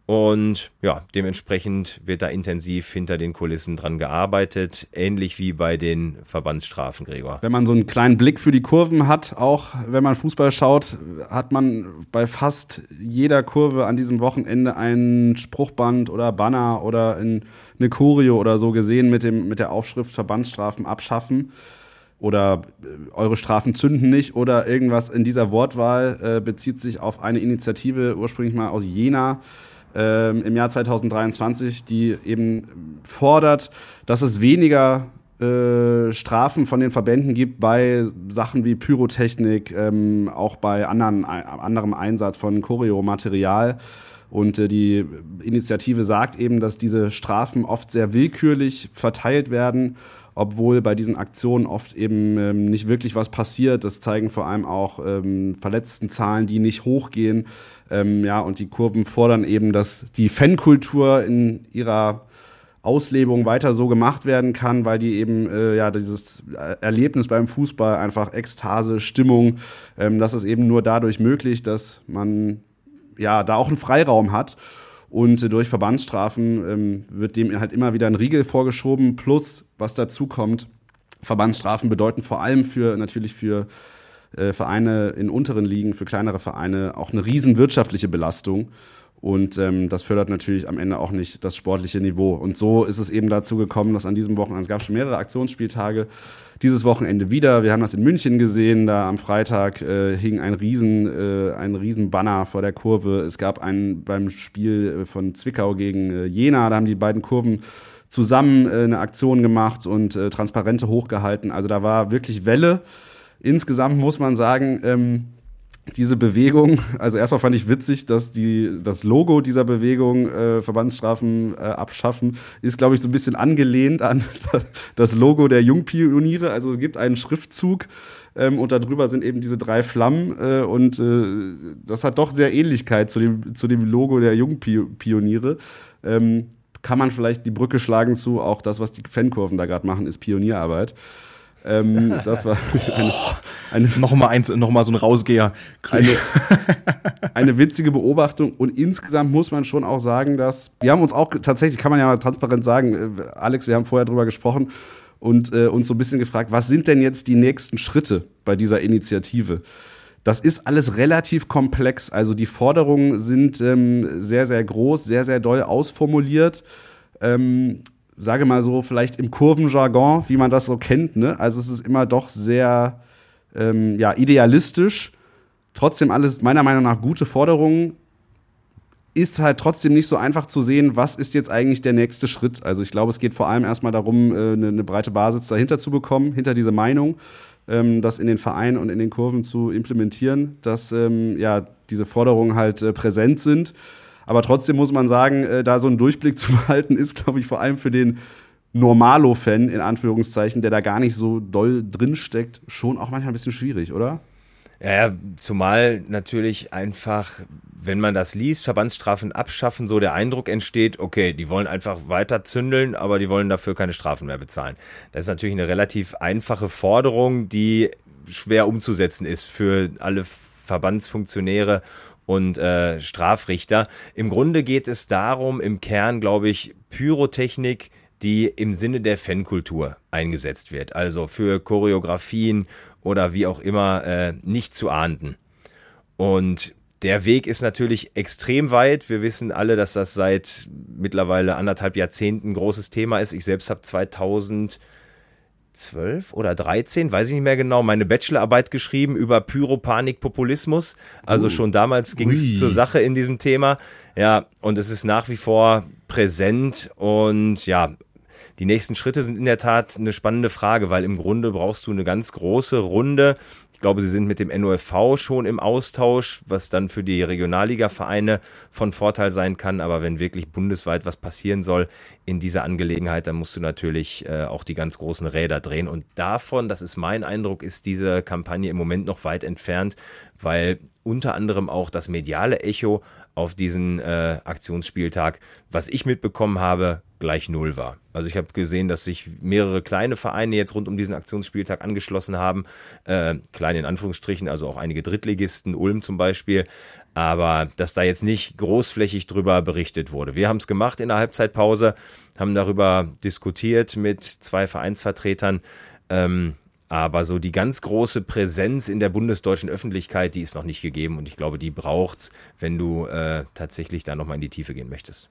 und ja, dementsprechend wird da intensiv hinter den Kulissen dran gearbeitet, ähnlich wie bei den Verbandsstrafen, Gregor. Wenn man so einen kleinen Blick für die Kurven hat, auch wenn man Fußball schaut, hat man bei fast jeder Kurve an diesem Wochenende ein Spruchband oder Banner oder eine Choreo oder so gesehen mit dem mit der Aufschrift Verbandsstrafen abschaffen oder eure Strafen zünden nicht oder irgendwas in dieser Wortwahl äh, bezieht sich auf eine Initiative ursprünglich mal aus Jena ähm, im Jahr zweitausenddreiundzwanzig, die eben fordert, dass es weniger äh, Strafen von den Verbänden gibt bei Sachen wie Pyrotechnik, ähm, auch bei anderen, äh, anderem Einsatz von Choreomaterial. Und äh, die Initiative sagt eben, dass diese Strafen oft sehr willkürlich verteilt werden, obwohl bei diesen Aktionen oft eben ähm, nicht wirklich was passiert. Das zeigen vor allem auch ähm, Verletztenzahlen, die nicht hochgehen. Ähm, ja, und die Kurven fordern eben, dass die Fankultur in ihrer Auslebung weiter so gemacht werden kann, weil die eben äh, ja dieses Erlebnis beim Fußball, einfach Ekstase, Stimmung, ähm, das ist eben nur dadurch möglich, dass man ja da auch einen Freiraum hat. Und äh, durch Verbandsstrafen ähm, wird dem halt immer wieder ein Riegel vorgeschoben. Plus, was dazu kommt, Verbandsstrafen bedeuten vor allem für natürlich für äh, Vereine in unteren Ligen, für kleinere Vereine auch eine riesen wirtschaftliche Belastung. Und ähm, das fördert natürlich am Ende auch nicht das sportliche Niveau. Und so ist es eben dazu gekommen, dass an diesem Wochenende, es gab schon mehrere Aktionsspieltage, dieses Wochenende wieder. Wir haben das in München gesehen, da am Freitag äh, hing ein riesen, äh, ein riesen Banner vor der Kurve. Es gab einen beim Spiel von Zwickau gegen äh, Jena, da haben die beiden Kurven zusammen äh, eine Aktion gemacht und äh, Transparente hochgehalten. Also da war wirklich Welle. Insgesamt muss man sagen, ähm, diese Bewegung, also erstmal fand ich witzig, dass die, das Logo dieser Bewegung, äh, Verbandsstrafen äh, abschaffen, ist, glaube ich, so ein bisschen angelehnt an das Logo der Jungpioniere. Also es gibt einen Schriftzug ähm, und darüber sind eben diese drei Flammen äh, und äh, das hat doch sehr Ähnlichkeit zu dem, zu dem Logo der Jungpioniere. Ähm, kann man vielleicht die Brücke schlagen zu, auch das, was die Fankurven da gerade machen, ist Pionierarbeit. Ähm, das war eine, eine nochmal eins, nochmal so ein Rausgeher. Eine, eine witzige Beobachtung und insgesamt muss man schon auch sagen, dass wir haben uns auch tatsächlich, kann man ja transparent sagen, Alex, wir haben vorher drüber gesprochen und äh, uns so ein bisschen gefragt, was sind denn jetzt die nächsten Schritte bei dieser Initiative? Das ist alles relativ komplex, also die Forderungen sind ähm, sehr, sehr groß, sehr, sehr doll ausformuliert. Ähm, sage mal so, vielleicht im Kurvenjargon, wie man das so kennt, ne? Also es ist immer doch sehr ähm, ja, idealistisch. Trotzdem alles meiner Meinung nach gute Forderungen. Ist halt trotzdem nicht so einfach zu sehen, was ist jetzt eigentlich der nächste Schritt. Also ich glaube, es geht vor allem erstmal darum, äh, eine, eine breite Basis dahinter zu bekommen, hinter diese Meinung, ähm, das in den Vereinen und in den Kurven zu implementieren, dass ähm, ja, diese Forderungen halt äh, präsent sind. Aber trotzdem muss man sagen, äh, da so einen Durchblick zu behalten, ist, glaube ich, vor allem für den Normalo-Fan, in Anführungszeichen, der da gar nicht so doll drinsteckt, schon auch manchmal ein bisschen schwierig, oder? Ja, ja, zumal natürlich einfach, wenn man das liest, Verbandsstrafen abschaffen, so der Eindruck entsteht, okay, die wollen einfach weiter zündeln, aber die wollen dafür keine Strafen mehr bezahlen. Das ist natürlich eine relativ einfache Forderung, die schwer umzusetzen ist für alle Verbandsfunktionäre und äh, Strafrichter. Im Grunde geht es darum, im Kern, glaube ich, Pyrotechnik, die im Sinne der Fankultur eingesetzt wird. Also für Choreografien oder wie auch immer äh, nicht zu ahnden. Und der Weg ist natürlich extrem weit. Wir wissen alle, dass das seit mittlerweile anderthalb Jahrzehnten ein großes Thema ist. Ich selbst habe zweitausendzwölf oder dreizehn, weiß ich nicht mehr genau, meine Bachelorarbeit geschrieben über Pyropanik-Populismus. Also uh, schon damals ging es zur Sache in diesem Thema. Ja, und es ist nach wie vor präsent und ja, die nächsten Schritte sind in der Tat eine spannende Frage, weil im Grunde brauchst du eine ganz große Runde. Ich glaube, sie sind mit dem N O F V schon im Austausch, was dann für die Regionalliga-Vereine von Vorteil sein kann. Aber wenn wirklich bundesweit was passieren soll in dieser Angelegenheit, dann musst du natürlich äh, auch die ganz großen Räder drehen. Und davon, das ist mein Eindruck, ist diese Kampagne im Moment noch weit entfernt, weil unter anderem auch das mediale Echo auf diesen äh, Aktionsspieltag, was ich mitbekommen habe, gleich null war. Also ich habe gesehen, dass sich mehrere kleine Vereine jetzt rund um diesen Aktionsspieltag angeschlossen haben, äh, kleine in Anführungsstrichen, also auch einige Drittligisten, Ulm zum Beispiel, aber dass da jetzt nicht großflächig drüber berichtet wurde. Wir haben es gemacht in der Halbzeitpause, haben darüber diskutiert mit zwei Vereinsvertretern, ähm, aber so die ganz große Präsenz in der bundesdeutschen Öffentlichkeit, die ist noch nicht gegeben und ich glaube, die braucht's, wenn du äh, tatsächlich da nochmal in die Tiefe gehen möchtest.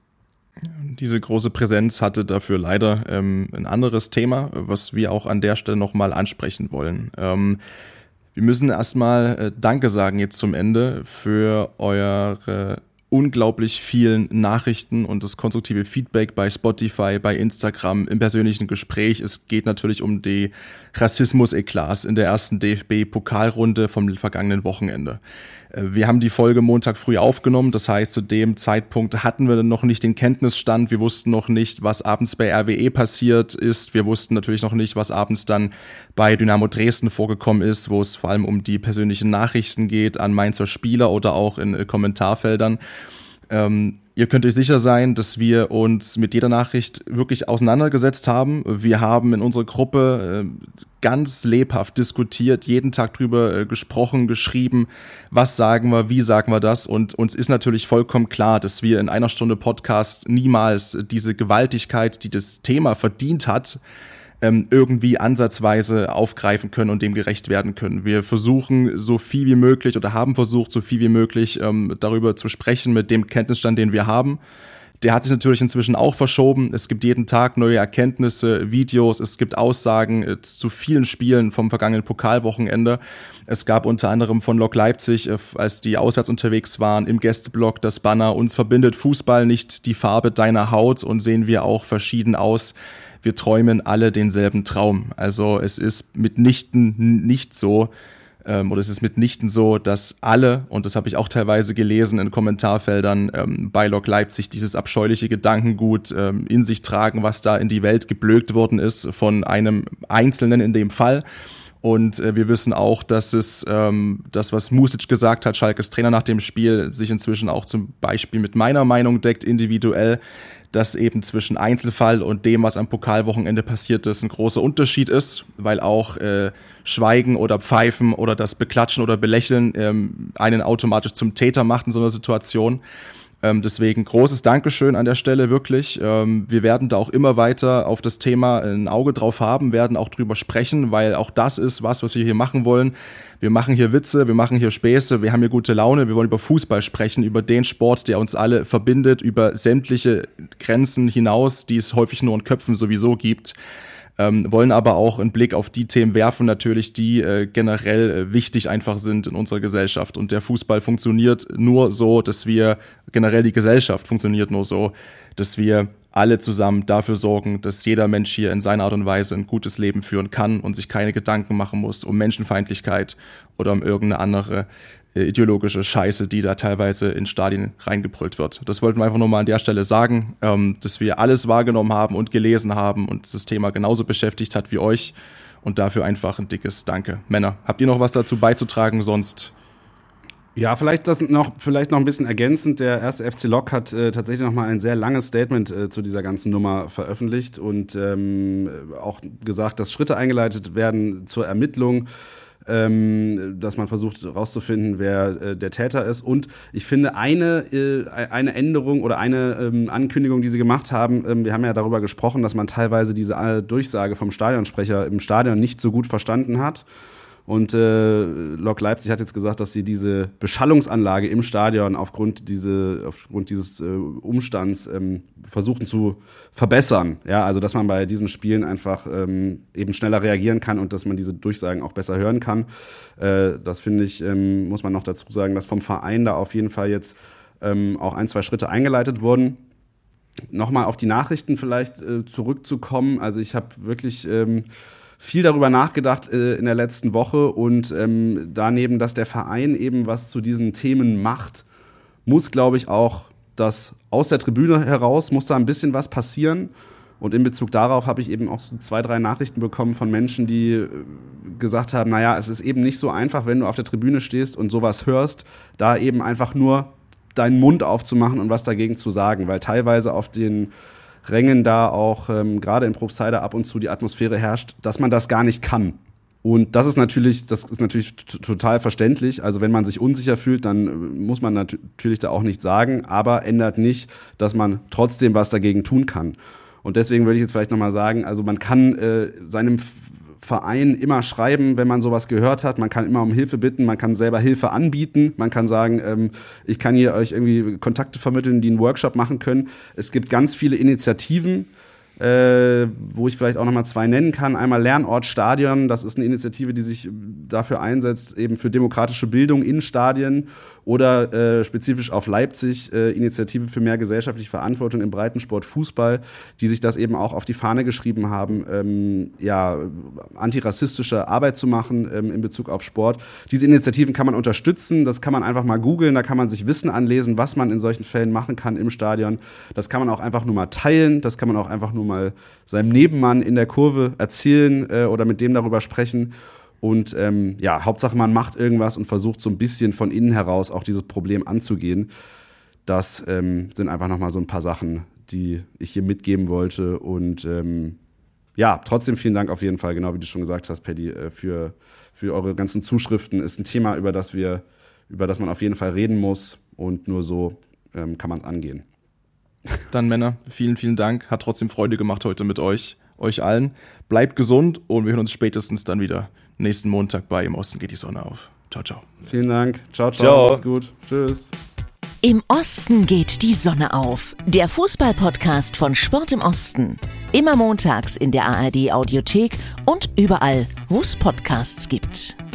Diese große Präsenz hatte dafür leider ähm, ein anderes Thema, was wir auch an der Stelle nochmal ansprechen wollen. Ähm, wir müssen erstmal äh, Danke sagen jetzt zum Ende für eure unglaublich vielen Nachrichten und das konstruktive Feedback bei Spotify, bei Instagram, im persönlichen Gespräch. Es geht natürlich um die Rassismus-Eklats in der ersten D F B-Pokalrunde vom vergangenen Wochenende. Wir haben die Folge Montag früh aufgenommen, das heißt, zu dem Zeitpunkt hatten wir noch nicht den Kenntnisstand, wir wussten noch nicht, was abends bei R W E passiert ist, wir wussten natürlich noch nicht, was abends dann bei Dynamo Dresden vorgekommen ist, wo es vor allem um die persönlichen Nachrichten geht an Mainzer Spieler oder auch in Kommentarfeldern. Ähm, ihr könnt euch sicher sein, dass wir uns mit jeder Nachricht wirklich auseinandergesetzt haben. Wir haben in unserer Gruppe äh, ganz lebhaft diskutiert, jeden Tag drüber äh, gesprochen, geschrieben, was sagen wir, wie sagen wir das, und uns ist natürlich vollkommen klar, dass wir in einer Stunde Podcast niemals diese Gewaltigkeit, die das Thema verdient hat, irgendwie ansatzweise aufgreifen können und dem gerecht werden können. Wir versuchen so viel wie möglich oder haben versucht, so viel wie möglich ähm, darüber zu sprechen mit dem Kenntnisstand, den wir haben. Der hat sich natürlich inzwischen auch verschoben. Es gibt jeden Tag neue Erkenntnisse, Videos, es gibt Aussagen äh, zu vielen Spielen vom vergangenen Pokalwochenende. Es gab unter anderem von Lok Leipzig, äh, als die auswärts unterwegs waren, im Gästeblock das Banner: Uns verbindet Fußball, nicht die Farbe deiner Haut, und sehen wir auch verschieden aus. Wir träumen alle denselben Traum. Also es ist mitnichten nicht so, ähm, oder es ist mitnichten so, dass alle, und das habe ich auch teilweise gelesen in Kommentarfeldern, ähm, bei Lok Leipzig dieses abscheuliche Gedankengut ähm, in sich tragen, was da in die Welt geblökt worden ist von einem Einzelnen in dem Fall. Und äh, wir wissen auch, dass es ähm, das, was Music gesagt hat, Schalkes Trainer nach dem Spiel, sich inzwischen auch zum Beispiel mit meiner Meinung deckt, individuell, dass eben zwischen Einzelfall und dem, was am Pokalwochenende passiert ist, ein großer Unterschied ist, weil auch äh, Schweigen oder Pfeifen oder das Beklatschen oder Belächeln ähm, einen automatisch zum Täter macht in so einer Situation. Ähm, deswegen großes Dankeschön an der Stelle, wirklich. Ähm, wir werden da auch immer weiter auf das Thema ein Auge drauf haben, werden auch drüber sprechen, weil auch das ist was, was wir hier machen wollen. Wir machen hier Witze, wir machen hier Späße, wir haben hier gute Laune, wir wollen über Fußball sprechen, über den Sport, der uns alle verbindet, über sämtliche Grenzen hinaus, die es häufig nur in Köpfen sowieso gibt. Ähm, wollen aber auch einen Blick auf die Themen werfen, natürlich, die äh, generell äh, wichtig einfach sind in unserer Gesellschaft. Und der Fußball funktioniert nur so, dass wir, generell die Gesellschaft funktioniert nur so, dass wir alle zusammen dafür sorgen, dass jeder Mensch hier in seiner Art und Weise ein gutes Leben führen kann und sich keine Gedanken machen muss um Menschenfeindlichkeit oder um irgendeine andere äh, ideologische Scheiße, die da teilweise in Stadien reingebrüllt wird. Das wollten wir einfach nur mal an der Stelle sagen, ähm, dass wir alles wahrgenommen haben und gelesen haben und das Thema genauso beschäftigt hat wie euch, und dafür einfach ein dickes Danke. Männer, habt ihr noch was dazu beizutragen, sonst... Ja, vielleicht das noch, vielleicht noch ein bisschen ergänzend. Der erste F C Lok hat äh, tatsächlich noch mal ein sehr langes Statement äh, zu dieser ganzen Nummer veröffentlicht und ähm, auch gesagt, dass Schritte eingeleitet werden zur Ermittlung. ähm, dass man versucht herauszufinden, wer äh, der Täter ist. Und ich finde, eine, äh, eine Änderung oder eine ähm, Ankündigung, die sie gemacht haben, ähm, wir haben ja darüber gesprochen, dass man teilweise diese äh, Durchsage vom Stadionsprecher im Stadion nicht so gut verstanden hat. Und äh, Lok Leipzig hat jetzt gesagt, dass sie diese Beschallungsanlage im Stadion aufgrund, diese, aufgrund dieses äh, Umstands ähm, versuchen zu verbessern. Ja, also dass man bei diesen Spielen einfach ähm, eben schneller reagieren kann und dass man diese Durchsagen auch besser hören kann. Äh, das finde ich, ähm, muss man noch dazu sagen, dass vom Verein da auf jeden Fall jetzt ähm, auch ein, zwei Schritte eingeleitet wurden. Nochmal auf die Nachrichten vielleicht äh, zurückzukommen. Also ich habe wirklich ähm, viel darüber nachgedacht äh, in der letzten Woche und ähm, daneben, dass der Verein eben was zu diesen Themen macht, muss, glaube ich, auch das aus der Tribüne heraus, muss da ein bisschen was passieren. Und in Bezug darauf habe ich eben auch so zwei, drei Nachrichten bekommen von Menschen, die äh, gesagt haben, naja, es ist eben nicht so einfach, wenn du auf der Tribüne stehst und sowas hörst, da eben einfach nur deinen Mund aufzumachen und was dagegen zu sagen, weil teilweise auf den Rängen da auch ähm, gerade in Probstheida ab und zu die Atmosphäre herrscht, dass man das gar nicht kann. Und das ist natürlich, das ist natürlich t- total verständlich. Also wenn man sich unsicher fühlt, dann muss man nat- natürlich da auch nichts sagen, aber ändert nicht, dass man trotzdem was dagegen tun kann. Und deswegen würde ich jetzt vielleicht nochmal sagen, also man kann äh, seinem F- Verein immer schreiben, wenn man sowas gehört hat. Man kann immer um Hilfe bitten, man kann selber Hilfe anbieten. Man kann sagen, ähm, ich kann hier euch irgendwie Kontakte vermitteln, die einen Workshop machen können. Es gibt ganz viele Initiativen, äh, wo ich vielleicht auch nochmal zwei nennen kann. Einmal Lernort Stadion, das ist eine Initiative, die sich dafür einsetzt, eben für demokratische Bildung in Stadien, oder äh, spezifisch auf Leipzig, äh, Initiative für mehr gesellschaftliche Verantwortung im Breitensport Fußball, die sich das eben auch auf die Fahne geschrieben haben, ähm, ja, antirassistische Arbeit zu machen ähm, in Bezug auf Sport. Diese Initiativen kann man unterstützen, das kann man einfach mal googeln, da kann man sich Wissen anlesen, was man in solchen Fällen machen kann im Stadion. Das kann man auch einfach nur mal teilen, das kann man auch einfach nur mal seinem Nebenmann in der Kurve erzählen äh, oder mit dem darüber sprechen. Und ähm, ja, Hauptsache man macht irgendwas und versucht so ein bisschen von innen heraus auch dieses Problem anzugehen. Das ähm, sind einfach nochmal so ein paar Sachen, die ich hier mitgeben wollte. Und ähm, ja, trotzdem vielen Dank auf jeden Fall, genau wie du schon gesagt hast, Paddy, äh, für, für eure ganzen Zuschriften. Ist ein Thema, über das wir, über das man auf jeden Fall reden muss. Und nur so ähm, kann man es angehen. Dann Männer, vielen, vielen Dank. Hat trotzdem Freude gemacht heute mit euch, euch allen. Bleibt gesund und wir hören uns spätestens dann wieder nächsten Montag bei Im Osten geht die Sonne auf. Ciao, ciao. Vielen Dank. Ciao, ciao. Ciao. Macht's gut. Tschüss. Im Osten geht die Sonne auf. Der Fußball-Podcast von Sport im Osten. Immer montags in der A R D Audiothek und überall, wo es Podcasts gibt.